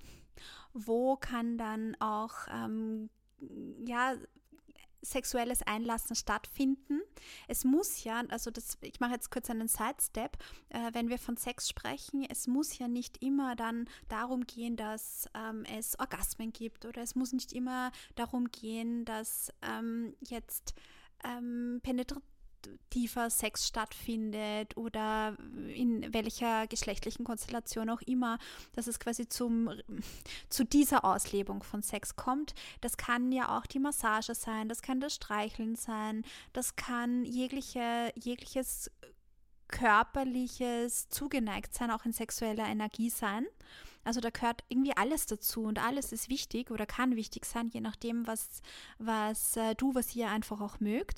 wo kann dann auch ähm, ja, sexuelles Einlassen stattfinden. Es muss ja, also das, ich mache jetzt kurz einen Sidestep, äh, wenn wir von Sex sprechen, es muss ja nicht immer dann darum gehen, dass ähm, es Orgasmen gibt oder es muss nicht immer darum gehen, dass ähm, jetzt ähm, penetrativer Sex stattfindet oder in welcher geschlechtlichen Konstellation auch immer, dass es quasi zum, zu dieser Auslebung von Sex kommt. Das kann ja auch die Massage sein, das kann das Streicheln sein, das kann jegliche, jegliches körperliches Zugeneigtsein auch in sexueller Energie sein. Also da gehört irgendwie alles dazu und alles ist wichtig oder kann wichtig sein, je nachdem, was, was äh, du, was ihr einfach auch mögt.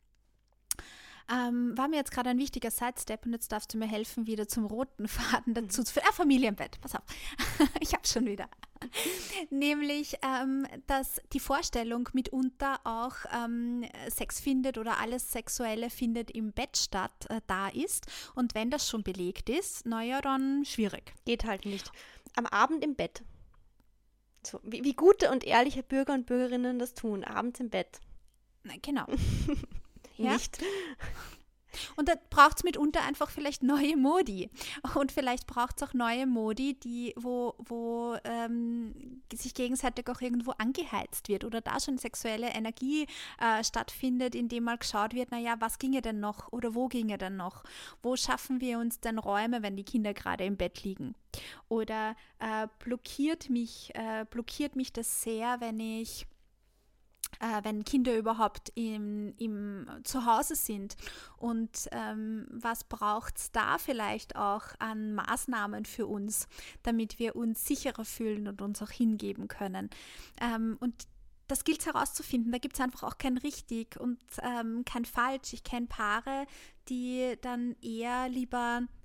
Ähm, war mir jetzt gerade ein wichtiger Sidestep und jetzt darfst du mir helfen, wieder zum roten Faden dazu zu finden. Ah, Familienbett, pass auf. Ich habe schon wieder. Nämlich, ähm, dass die Vorstellung mitunter auch ähm, Sex findet oder alles Sexuelle findet im Bett statt, äh, da ist. Und wenn das schon belegt ist, naja, dann schwierig. Geht halt nicht. Am Abend im Bett. So, wie, wie gute und ehrliche Bürger und Bürgerinnen das tun, abends im Bett. Na, genau. Ja? Nicht. Und da braucht es mitunter einfach vielleicht neue Modi. Und vielleicht braucht es auch neue Modi, die, wo, wo ähm, sich gegenseitig auch irgendwo angeheizt wird oder da schon sexuelle Energie äh, stattfindet, indem mal geschaut wird, naja, was ginge denn noch oder wo ginge denn noch? Wo schaffen wir uns denn Räume, wenn die Kinder gerade im Bett liegen? Oder äh, blockiert mich, äh, blockiert mich das sehr, wenn ich Äh, wenn Kinder überhaupt im, im Zuhause sind und ähm, was braucht es da vielleicht auch an Maßnahmen für uns, damit wir uns sicherer fühlen und uns auch hingeben können. Ähm, und das gilt es herauszufinden, da gibt es einfach auch kein richtig und ähm, kein falsch. Ich kenne Paare, die dann eher lieber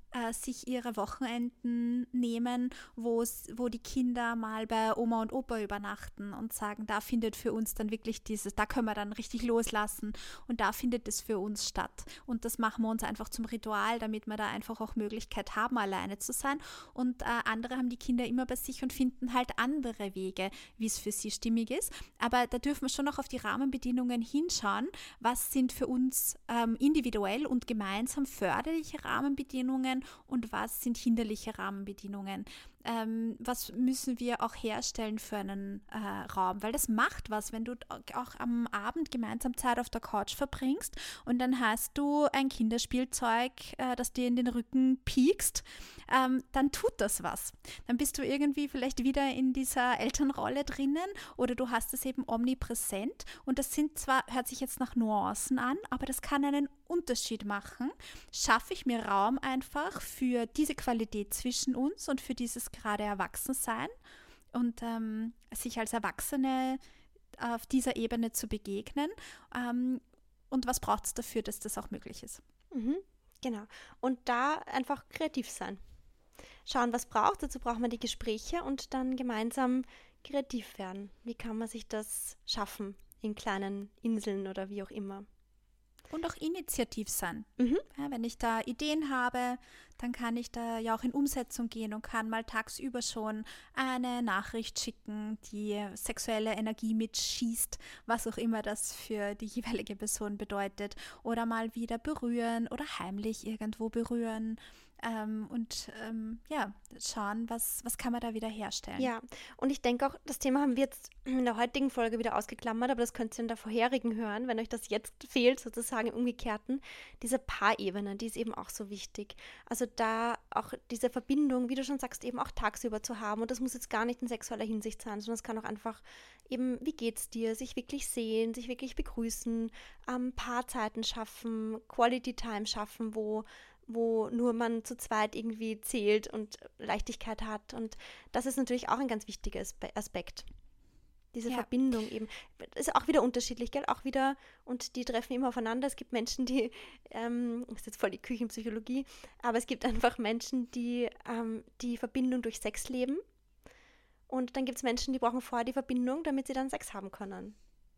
äh, sich ihre Wochenenden nehmen, wo's, wo die Kinder mal bei Oma und Opa übernachten und sagen, da findet für uns dann wirklich dieses, da können wir dann richtig loslassen und da findet es für uns statt. Und das machen wir uns einfach zum Ritual, damit wir da einfach auch Möglichkeit haben, alleine zu sein. Und äh, andere haben die Kinder immer bei sich und finden halt andere Wege, wie es für sie stimmig ist. Aber da dürfen wir schon noch auf die Rahmenbedingungen hinschauen. Was sind für uns ähm, individuell und gemeinsam förderliche Rahmenbedingungen und was sind hinderliche Rahmenbedingungen? Ähm, was müssen wir auch herstellen für einen äh, Raum? Weil das macht was, wenn du auch am Abend gemeinsam Zeit auf der Couch verbringst und dann hast du ein Kinderspielzeug, äh, das dir in den Rücken piekst, ähm, dann tut das was. Dann bist du irgendwie vielleicht wieder in dieser Elternrolle drinnen oder du hast es eben omnipräsent und das sind zwar, hört sich jetzt nach Nuancen an, aber das kann einen Unterschied machen. Schaffe ich mir Raum einfach für diese Qualität zwischen uns und für dieses gerade Erwachsensein und ähm, sich als Erwachsene auf dieser Ebene zu begegnen. Ähm, und was braucht es dafür, dass das auch möglich ist? Mhm, genau. Und da einfach kreativ sein. Schauen, was braucht. Dazu braucht man die Gespräche und dann gemeinsam kreativ werden. Wie kann man sich das schaffen in kleinen Inseln oder wie auch immer? Und auch initiativ sein. Mhm. Ja, wenn ich da Ideen habe, dann kann ich da ja auch in Umsetzung gehen und kann mal tagsüber schon eine Nachricht schicken, die sexuelle Energie mitschießt, was auch immer das für die jeweilige Person bedeutet. Oder mal wieder berühren oder heimlich irgendwo berühren. Ähm, und ähm, ja, schauen, was, was kann man da wieder herstellen. Ja, und ich denke auch, das Thema haben wir jetzt in der heutigen Folge wieder ausgeklammert, aber das könnt ihr in der vorherigen hören, wenn euch das jetzt fehlt, sozusagen im Umgekehrten, diese Paarebene, die ist eben auch so wichtig. Also da auch diese Verbindung, wie du schon sagst, eben auch tagsüber zu haben und das muss jetzt gar nicht in sexueller Hinsicht sein, sondern es kann auch einfach eben, wie geht's dir, sich wirklich sehen, sich wirklich begrüßen, ähm, Paarzeiten schaffen, Quality Time schaffen, wo wo nur man zu zweit irgendwie zählt und Leichtigkeit hat. Und das ist natürlich auch ein ganz wichtiger Aspekt. Diese ja. Verbindung eben. Ist auch wieder unterschiedlich, gell? Auch wieder, und die treffen immer aufeinander. Es gibt Menschen, die, ähm, das ist jetzt voll die Küchenpsychologie, aber es gibt einfach Menschen, die ähm, die Verbindung durch Sex leben. Und dann gibt es Menschen, die brauchen vorher die Verbindung, damit sie dann Sex haben können.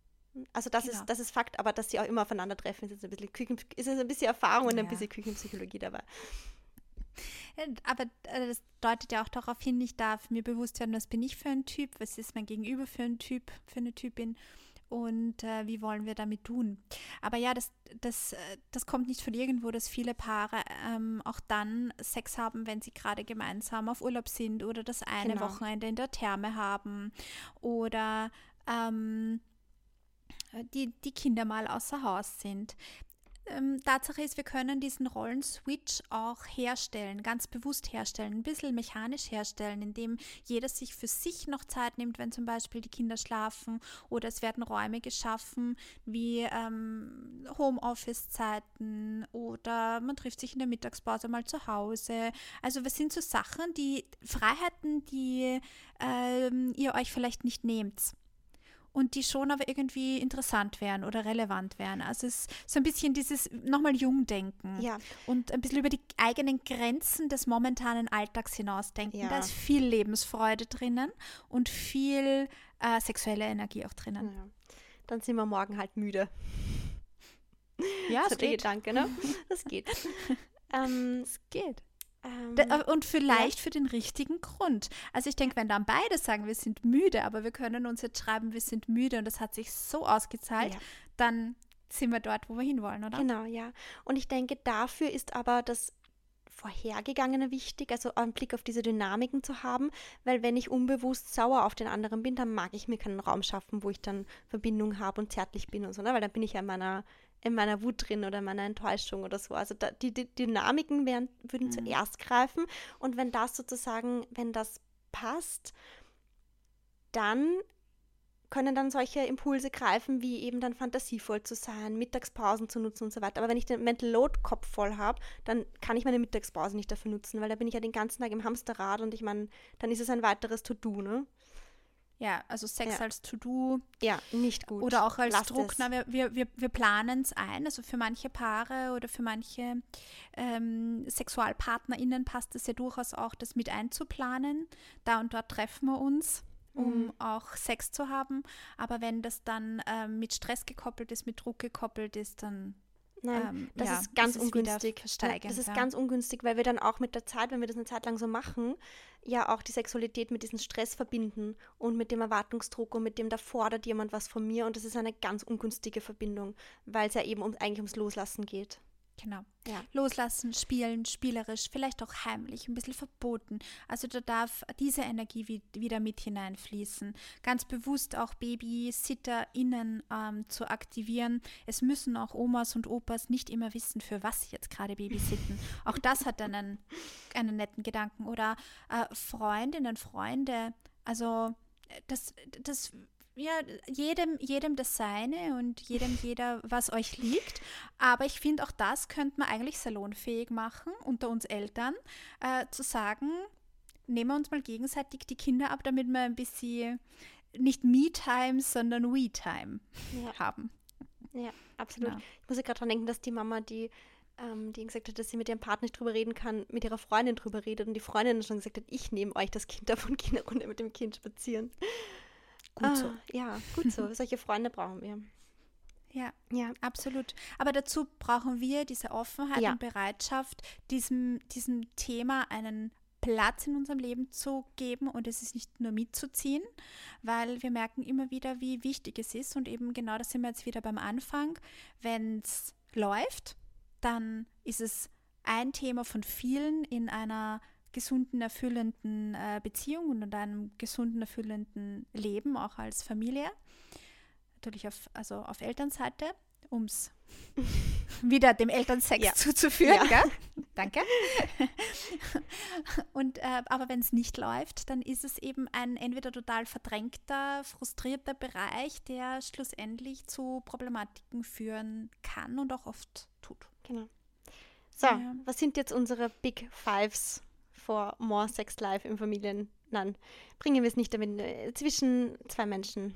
Also das, genau. ist, das ist Fakt, aber dass sie auch immer aufeinandertreffen, ist jetzt ein bisschen, Küchen, ist jetzt ein bisschen Erfahrung und ja. ein bisschen Küchenpsychologie dabei. Ja, aber das deutet ja auch darauf hin, ich darf mir bewusst werden, was bin ich für ein Typ, was ist mein Gegenüber für ein Typ, für eine Typin und äh, wie wollen wir damit tun. Aber ja, das, das, das kommt nicht von irgendwo, dass viele Paare ähm, auch dann Sex haben, wenn sie gerade gemeinsam auf Urlaub sind oder das eine genau. Wochenende in der Therme haben oder ähm, Die, die Kinder mal außer Haus sind. Ähm, Tatsache ist, wir können diesen Rollenswitch auch herstellen, ganz bewusst herstellen, ein bisschen mechanisch herstellen, indem jeder sich für sich noch Zeit nimmt, wenn zum Beispiel die Kinder schlafen oder es werden Räume geschaffen wie ähm, Homeoffice-Zeiten oder man trifft sich in der Mittagspause mal zu Hause. Also was sind so Sachen, die Freiheiten, die ähm, ihr euch vielleicht nicht nehmt. Und die schon aber irgendwie interessant wären oder relevant wären. Also es ist so ein bisschen dieses nochmal Jungdenken ja. und ein bisschen über die eigenen Grenzen des momentanen Alltags hinausdenken. Ja. Da ist viel Lebensfreude drinnen und viel äh, sexuelle Energie auch drinnen. Ja. Dann sind wir morgen halt müde. Ja, das es ist der geht. Gedanke, ne? Das geht. ähm, es geht. Ähm, Und vielleicht ja. für den richtigen Grund. Also ich denke, wenn dann beide sagen, wir sind müde, aber wir können uns jetzt schreiben, wir sind müde und das hat sich so ausgezahlt, ja. dann sind wir dort, wo wir hinwollen, oder? Genau, ja. Und ich denke, dafür ist aber das Vorhergegangene wichtig, also einen Blick auf diese Dynamiken zu haben, weil wenn ich unbewusst sauer auf den anderen bin, dann mag ich mir keinen Raum schaffen, wo ich dann Verbindung habe und zärtlich bin und so, ne? Weil dann bin ich ja in meiner in meiner Wut drin oder in meiner Enttäuschung oder so. Also da, die, die Dynamiken wären, würden mhm. zuerst greifen und wenn das sozusagen, wenn das passt, dann können dann solche Impulse greifen, wie eben dann fantasievoll zu sein, Mittagspausen zu nutzen und so weiter. Aber wenn ich den Mental Load Kopf voll habe, dann kann ich meine Mittagspause nicht dafür nutzen, weil da bin ich ja den ganzen Tag im Hamsterrad und ich meine, dann ist es ein weiteres To-Do, ne? Ja, also Sex Ja. als To-Do Ja, nicht gut. oder auch als Lasst Druck. es. Na, wir, wir, wir, wir planen es ein. Also für manche Paare oder für manche ähm, SexualpartnerInnen passt es ja durchaus auch, das mit einzuplanen. Da und dort treffen wir uns, um Mhm. auch Sex zu haben. Aber wenn das dann ähm, mit Stress gekoppelt ist, mit Druck gekoppelt ist, dann Nein, ähm, das ja, ist ganz ist es wieder ungünstig. Ne, versteigend. das ist Ja. ganz ungünstig, weil wir dann auch mit der Zeit, wenn wir das eine Zeit lang so machen, ja auch die Sexualität mit diesem Stress verbinden und mit dem Erwartungsdruck und mit dem, da fordert jemand was von mir und das ist eine ganz ungünstige Verbindung, weil es ja eben um, eigentlich ums Loslassen geht. Genau. Ja. Loslassen, spielen, spielerisch, vielleicht auch heimlich, ein bisschen verboten. Also da darf diese Energie wie, wieder mit hineinfließen. Ganz bewusst auch BabysitterInnen ähm, zu aktivieren. Es müssen auch Omas und Opas nicht immer wissen, für was sie jetzt gerade babysitten. Auch das hat einen, einen netten Gedanken. Oder äh, Freundinnen, Freunde. Also das, das ja, jedem, jedem das Seine und jedem jeder, was euch liegt. Aber ich finde, auch das könnte man eigentlich salonfähig machen, unter uns Eltern, äh, zu sagen, nehmen wir uns mal gegenseitig die Kinder ab, damit wir ein bisschen nicht Me-Time, sondern We-Time Ja. haben. Ja, absolut. Genau. Ich muss ja gerade dran denken, dass die Mama, die, ähm, die gesagt hat, dass sie mit ihrem Partner nicht drüber reden kann, mit ihrer Freundin drüber redet und die Freundin schon gesagt hat, ich nehme euch das Kind davon, geh eine Runde mit dem Kind spazieren. Gut so. Ah, ja, gut so. Solche Freunde brauchen wir. Ja, Ja, absolut. Aber dazu brauchen wir diese Offenheit Ja. und Bereitschaft, diesem, diesem Thema einen Platz in unserem Leben zu geben und es ist nicht nur mitzuziehen, weil wir merken immer wieder, wie wichtig es ist und eben genau, da sind wir jetzt wieder beim Anfang. Wenn es läuft, dann ist es ein Thema von vielen in einer gesunden, erfüllenden äh, Beziehung und in einem gesunden, erfüllenden Leben, auch als Familie. Natürlich auf, also auf Elternseite, um es wieder dem Elternsex Ja. zuzuführen. Ja. Gell? Danke. Und, äh, aber wenn es nicht läuft, dann ist es eben ein entweder total verdrängter, frustrierter Bereich, der schlussendlich zu Problematiken führen kann und auch oft tut. genau. So, Ja. was sind jetzt unsere Big Fives for more Sex Life im Familien? Nein, bringen wir es nicht damit äh, zwischen zwei Menschen.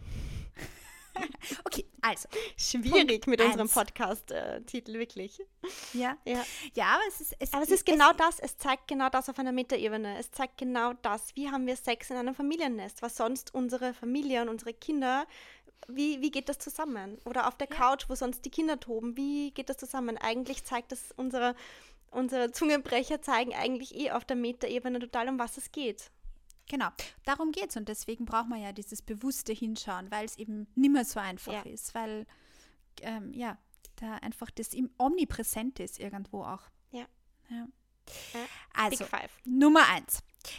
Okay, also, Schwierig mit unserem eins. Podcast-Titel, wirklich. ja. Ja. Ja, aber es ist, es Aber es ist genau das, es zeigt genau das auf einer Metaebene. Es zeigt genau das, wie haben wir Sex in einem Familiennest, was sonst unsere Familie und unsere Kinder, wie, wie geht das zusammen? Oder auf der Ja. Couch, wo sonst die Kinder toben, wie geht das zusammen? Eigentlich zeigt das, unsere, unsere Zungenbrecher zeigen eigentlich eh auf der Metaebene total, um was es geht. Genau, darum geht es und deswegen braucht man ja dieses bewusste Hinschauen, weil es eben nicht mehr so einfach Ja. ist, weil ähm, ja, da einfach das im omnipräsent ist irgendwo auch. Ja. Ja. Ja. Also, Big Five. Nummer eins.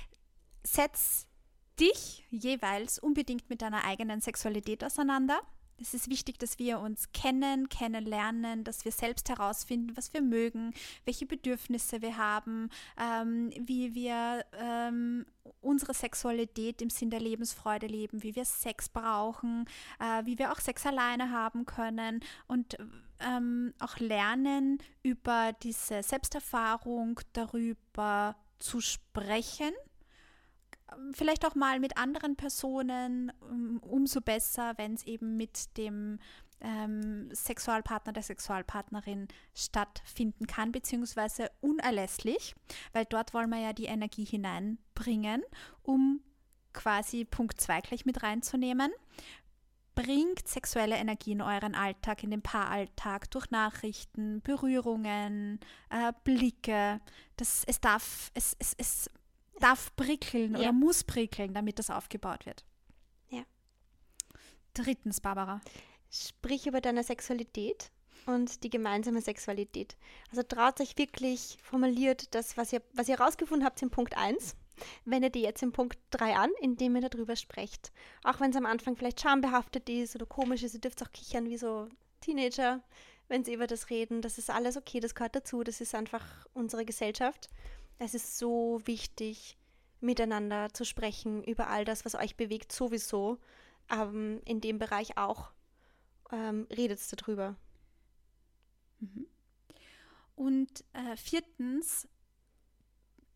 Setz dich jeweils unbedingt mit deiner eigenen Sexualität auseinander. Es ist wichtig, dass wir uns kennen, kennenlernen, dass wir selbst herausfinden, was wir mögen, welche Bedürfnisse wir haben, ähm, wie wir ähm, unsere Sexualität im Sinn der Lebensfreude leben, wie wir Sex brauchen, äh, wie wir auch Sex alleine haben können und ähm, auch lernen, über diese Selbsterfahrung darüber zu sprechen. Vielleicht auch mal mit anderen Personen, um, umso besser, wenn es eben mit dem ähm, Sexualpartner, der Sexualpartnerin stattfinden kann, beziehungsweise unerlässlich, weil dort wollen wir ja die Energie hineinbringen, um quasi Punkt zwei gleich mit reinzunehmen. Bringt sexuelle Energie in euren Alltag, in den Paaralltag, durch Nachrichten, Berührungen, äh, Blicke. Das, es darf, es, es, es darf prickeln Ja. oder muss prickeln, damit das aufgebaut wird. Ja. Drittens, Barbara. Sprich über deine Sexualität und die gemeinsame Sexualität. Also traut euch wirklich, formuliert das, was ihr, was ihr rausgefunden habt in Punkt eins, wendet ihr jetzt in Punkt drei an, indem ihr darüber sprecht. Auch wenn es am Anfang vielleicht schambehaftet ist oder komisch ist, ihr dürft auch kichern wie so Teenager, wenn sie über das reden. Das ist alles okay, das gehört dazu, das ist einfach unsere Gesellschaft. Es ist so wichtig, miteinander zu sprechen über all das, was euch bewegt, sowieso. Ähm, in dem Bereich auch. Ähm, redet darüber. Mhm. Und äh, viertens,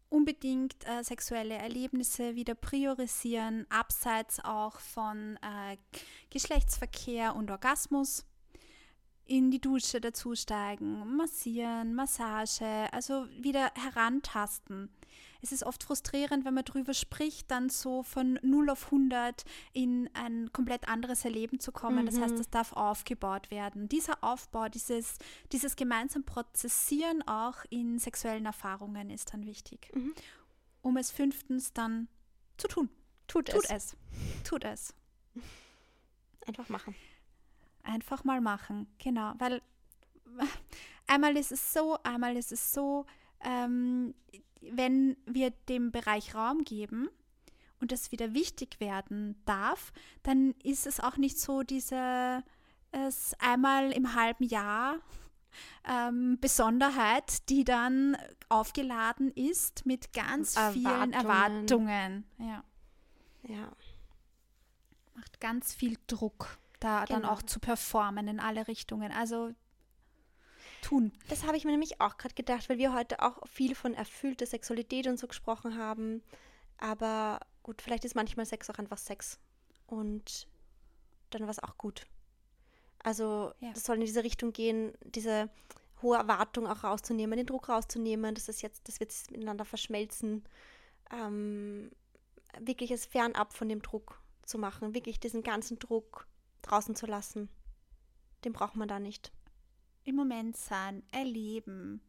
unbedingt äh, sexuelle Erlebnisse wieder priorisieren, abseits auch von äh, Geschlechtsverkehr und Orgasmus. In die Dusche dazusteigen, massieren, Massage, also wieder herantasten. Es ist oft frustrierend, wenn man drüber spricht, dann so von null auf hundert in ein komplett anderes Erleben zu kommen. Mhm. Das heißt, das darf aufgebaut werden. Dieser Aufbau, dieses, dieses gemeinsam Prozessieren auch in sexuellen Erfahrungen ist dann wichtig. Mhm. Um es fünftens dann zu tun. Tut, Tut es. es. Tut es. Einfach machen. Einfach mal machen, genau, weil einmal ist es so, einmal ist es so, ähm, wenn wir dem Bereich Raum geben und das wieder wichtig werden darf, dann ist es auch nicht so diese es einmal im halben Jahr ähm, Besonderheit, die dann aufgeladen ist mit ganz Erwartungen. vielen Erwartungen. Ja. Ja. Macht ganz viel Druck, da genau. dann auch zu performen in alle Richtungen. Also tun. Das habe ich mir nämlich auch gerade gedacht, weil wir heute auch viel von erfüllter Sexualität und so gesprochen haben. Aber gut, vielleicht ist manchmal Sex auch einfach Sex. Und dann war es auch gut. Also ja. das soll in diese Richtung gehen, diese hohe Erwartung auch rauszunehmen, den Druck rauszunehmen, dass es jetzt, das wird miteinander verschmelzen. Ähm, wirklich es fernab von dem Druck zu machen, wirklich diesen ganzen Druck draußen zu lassen. Den braucht man da nicht. Im Moment sein, erleben,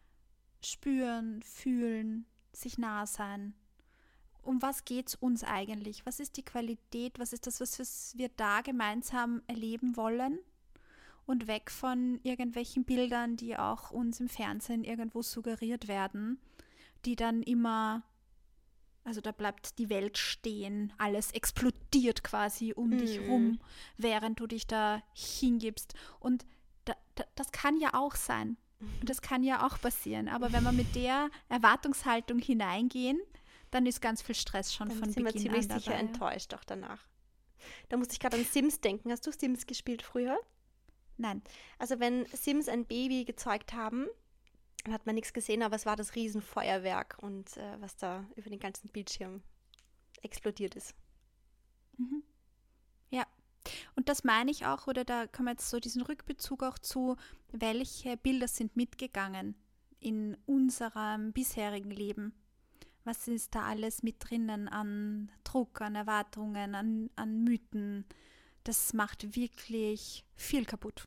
spüren, fühlen, sich nah sein. Um was geht es uns eigentlich? Was ist die Qualität? Was ist das, was wir da gemeinsam erleben wollen? Und weg von irgendwelchen Bildern, die auch uns im Fernsehen irgendwo suggeriert werden, die dann immer, also da bleibt die Welt stehen, alles explodiert quasi um mhm. dich rum, während du dich da hingibst. Und da, da, das kann ja auch sein. Und das kann ja auch passieren. Aber wenn wir mit der Erwartungshaltung hineingehen, dann ist ganz viel Stress schon dann von Beginn an. Dann sind wir ziemlich dabei. sicher enttäuscht auch danach. Da musste ich gerade an Sims denken. Hast du Sims gespielt früher? Nein. Also wenn Sims ein Baby gezeugt haben, dann hat man nichts gesehen, aber es war das Riesenfeuerwerk und äh, was da über den ganzen Bildschirm explodiert ist. Mhm. Ja. Und das meine ich auch, oder da können wir jetzt so diesen Rückbezug auch zu, welche Bilder sind mitgegangen in unserem bisherigen Leben. Was ist da alles mit drinnen an Druck, an Erwartungen, an, an Mythen? Das macht wirklich viel kaputt.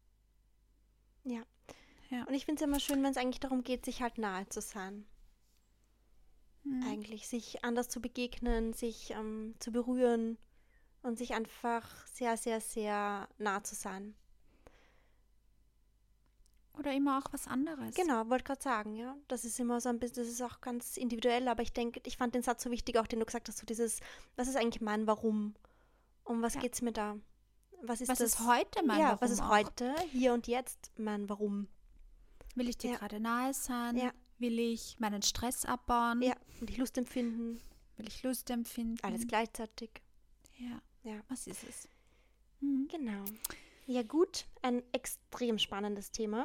Ja. ja. Und ich finde es immer schön, wenn es eigentlich darum geht, sich halt nahe zu sein. Hm. Eigentlich, sich anders zu begegnen, sich ähm, zu berühren und sich einfach sehr, sehr, sehr nah zu sein. Oder immer auch was anderes. Genau, wollte gerade sagen, ja. Das ist immer so ein bisschen, das ist auch ganz individuell, aber ich denke, ich fand den Satz so wichtig, auch den du gesagt hast, so dieses, was ist eigentlich mein Warum? Um was ja. geht's mir da? Was ist was das? ist heute mein ja, Warum? Was ist auch? heute, hier und jetzt mein Warum? Will ich dir ja. gerade nahe sein? Ja. Will ich meinen Stress abbauen? Ja, will ich Lust empfinden? Will ich Lust empfinden? Alles gleichzeitig. Ja. ja. Was ist es? Mhm. Genau. Ja gut, ein extrem spannendes Thema.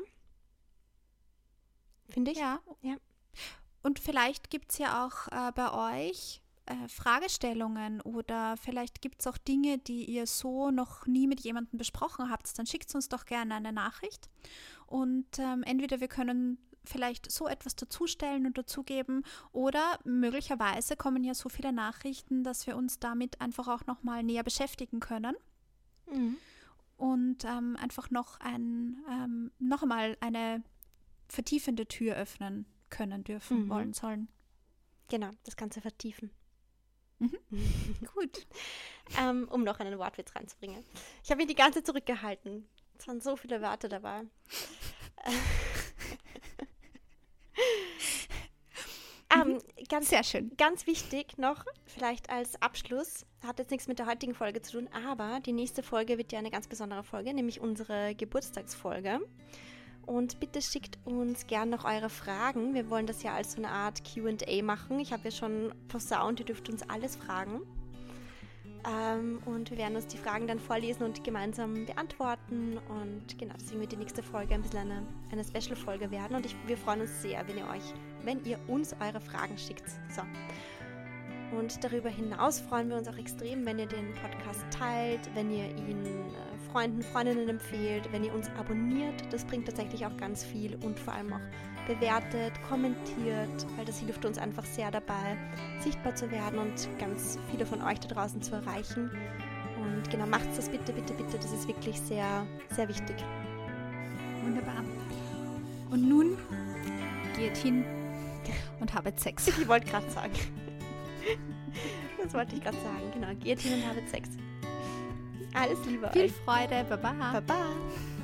Finde ich. Ja. ja. Und vielleicht gibt es ja auch äh, bei euch äh, Fragestellungen oder vielleicht gibt es auch Dinge, die ihr so noch nie mit jemandem besprochen habt. Dann schickt uns doch gerne eine Nachricht. Und ähm, entweder wir können vielleicht so etwas dazustellen und dazugeben oder möglicherweise kommen ja so viele Nachrichten, dass wir uns damit einfach auch nochmal näher beschäftigen können. Mhm. Und ähm, einfach noch, ein, ähm, noch einmal eine vertiefende Tür öffnen können, dürfen, mhm. wollen, sollen. Genau, das Ganze vertiefen. Mhm. Gut. ähm, um noch einen Wortwitz reinzubringen. Ich habe mich die ganze Zeit zurückgehalten. Es waren so viele Wörter dabei. ähm, ganz, Sehr schön. Ganz wichtig noch, vielleicht als Abschluss, hat jetzt nichts mit der heutigen Folge zu tun, aber die nächste Folge wird ja eine ganz besondere Folge, nämlich unsere Geburtstagsfolge. Und bitte schickt uns gerne noch eure Fragen. Wir wollen das ja als so eine Art Q and A machen. Ich habe ja schon posaunt, ihr dürft uns alles fragen. Ähm, und wir werden uns die Fragen dann vorlesen und gemeinsam beantworten. Und genau, deswegen wird die nächste Folge ein bisschen eine, eine Special-Folge werden. Und ich, wir freuen uns sehr, wenn ihr euch wenn ihr uns eure Fragen schickt. So. Und darüber hinaus freuen wir uns auch extrem, wenn ihr den Podcast teilt, wenn ihr ihn äh, Freunden, Freundinnen empfehlt, wenn ihr uns abonniert. Das bringt tatsächlich auch ganz viel und vor allem auch bewertet, kommentiert, weil das hilft uns einfach sehr dabei, sichtbar zu werden und ganz viele von euch da draußen zu erreichen. Und genau, macht das bitte, bitte, bitte. Das ist wirklich sehr, sehr wichtig. Wunderbar. Und nun geht hin und habet Sex. Ich wollte gerade sagen. Das wollte ich gerade sagen. Genau, geht hin und habet Sex. Alles Liebe Viel euch. Freude. Baba. Baba.